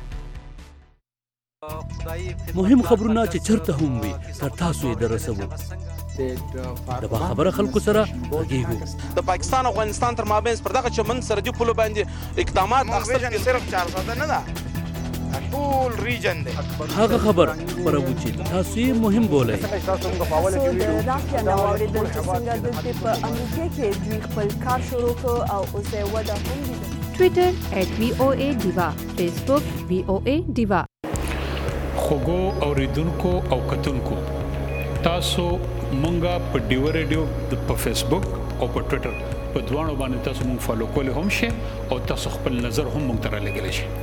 مهم خبرونه چې چرته هم وي تر تاسو یې درسوو. د باخبره خلکو سره غږیږو. د پاکستان او افغانستان تر مابین پر دغه چمن سرحدي پولو باندې اقدامات اخیستل صرف 400 نه ده، ټول ریجن دی. هغه خبر خبرو چې تاسو یې مهم بولئ. د رافیا نو اوریدل چې څنګه د په امریکا کې دوی خپل کار شروع کړ او اوس یې وده هم دي. ټوئیټر @VOA Diva، فیسبوک VOA Diva. خوګو اوریدونکو او کتونکو تاسو مونږه په ډیو ریډیو په فیسبوک او په ټوئیټر په دوانو باندې تاسو مونږ فالو کولای هم شئ او تاسو خپل نظر هم مونږ ته رالیږلی شئ.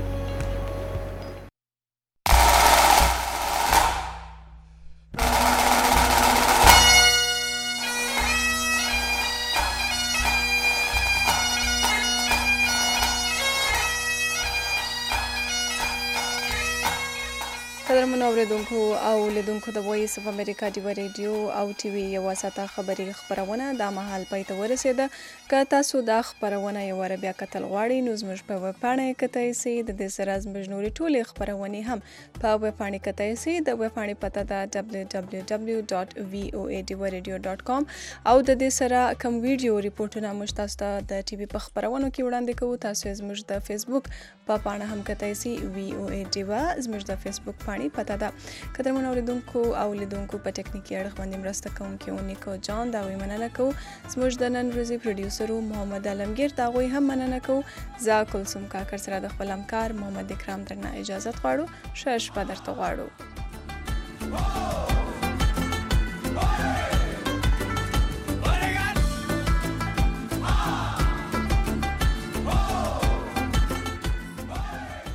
قدرمنو اوریدونکو او لیدونکو د وایس اف امریکا ډیو ریډیو او ټي وي یو ساته خبري خبرونه د مهال پای ته ورسېده. که تاسو دا خبرونه یو ور بیا کتل غواړئ نو زموږ په ویب پاڼه کتای سي. د دې سره زموږ نوري ټولې خبرونه هم په ویب پاڼه کتای سي. د ویب پاڼې پته ده www.voadiwaradio.com او د دې سره کوم ویډیو ریپورتونه موږ تاسو ته د ټي وي په خبرونو کې وړاندې کوو. تاسو زموږ د فیسبوک په پاڼه هم کتای سي VOA Diva زموږ د فیسبوک پاڼه پته ده. قدرمنو اوریدونکو او لیدونکو په ټکنیکی اړخ باندې مرسته کوونکی اونیکو جان دا وی مننه کوو. زموږ د نن ورځې پروډوسر محمد علمگیر دا وی هم مننه کوو. زه کلثوم کاکر سره د خپل همکار محمد اکرام درنه اجازه غواړو. ښه شپه درته غواړو.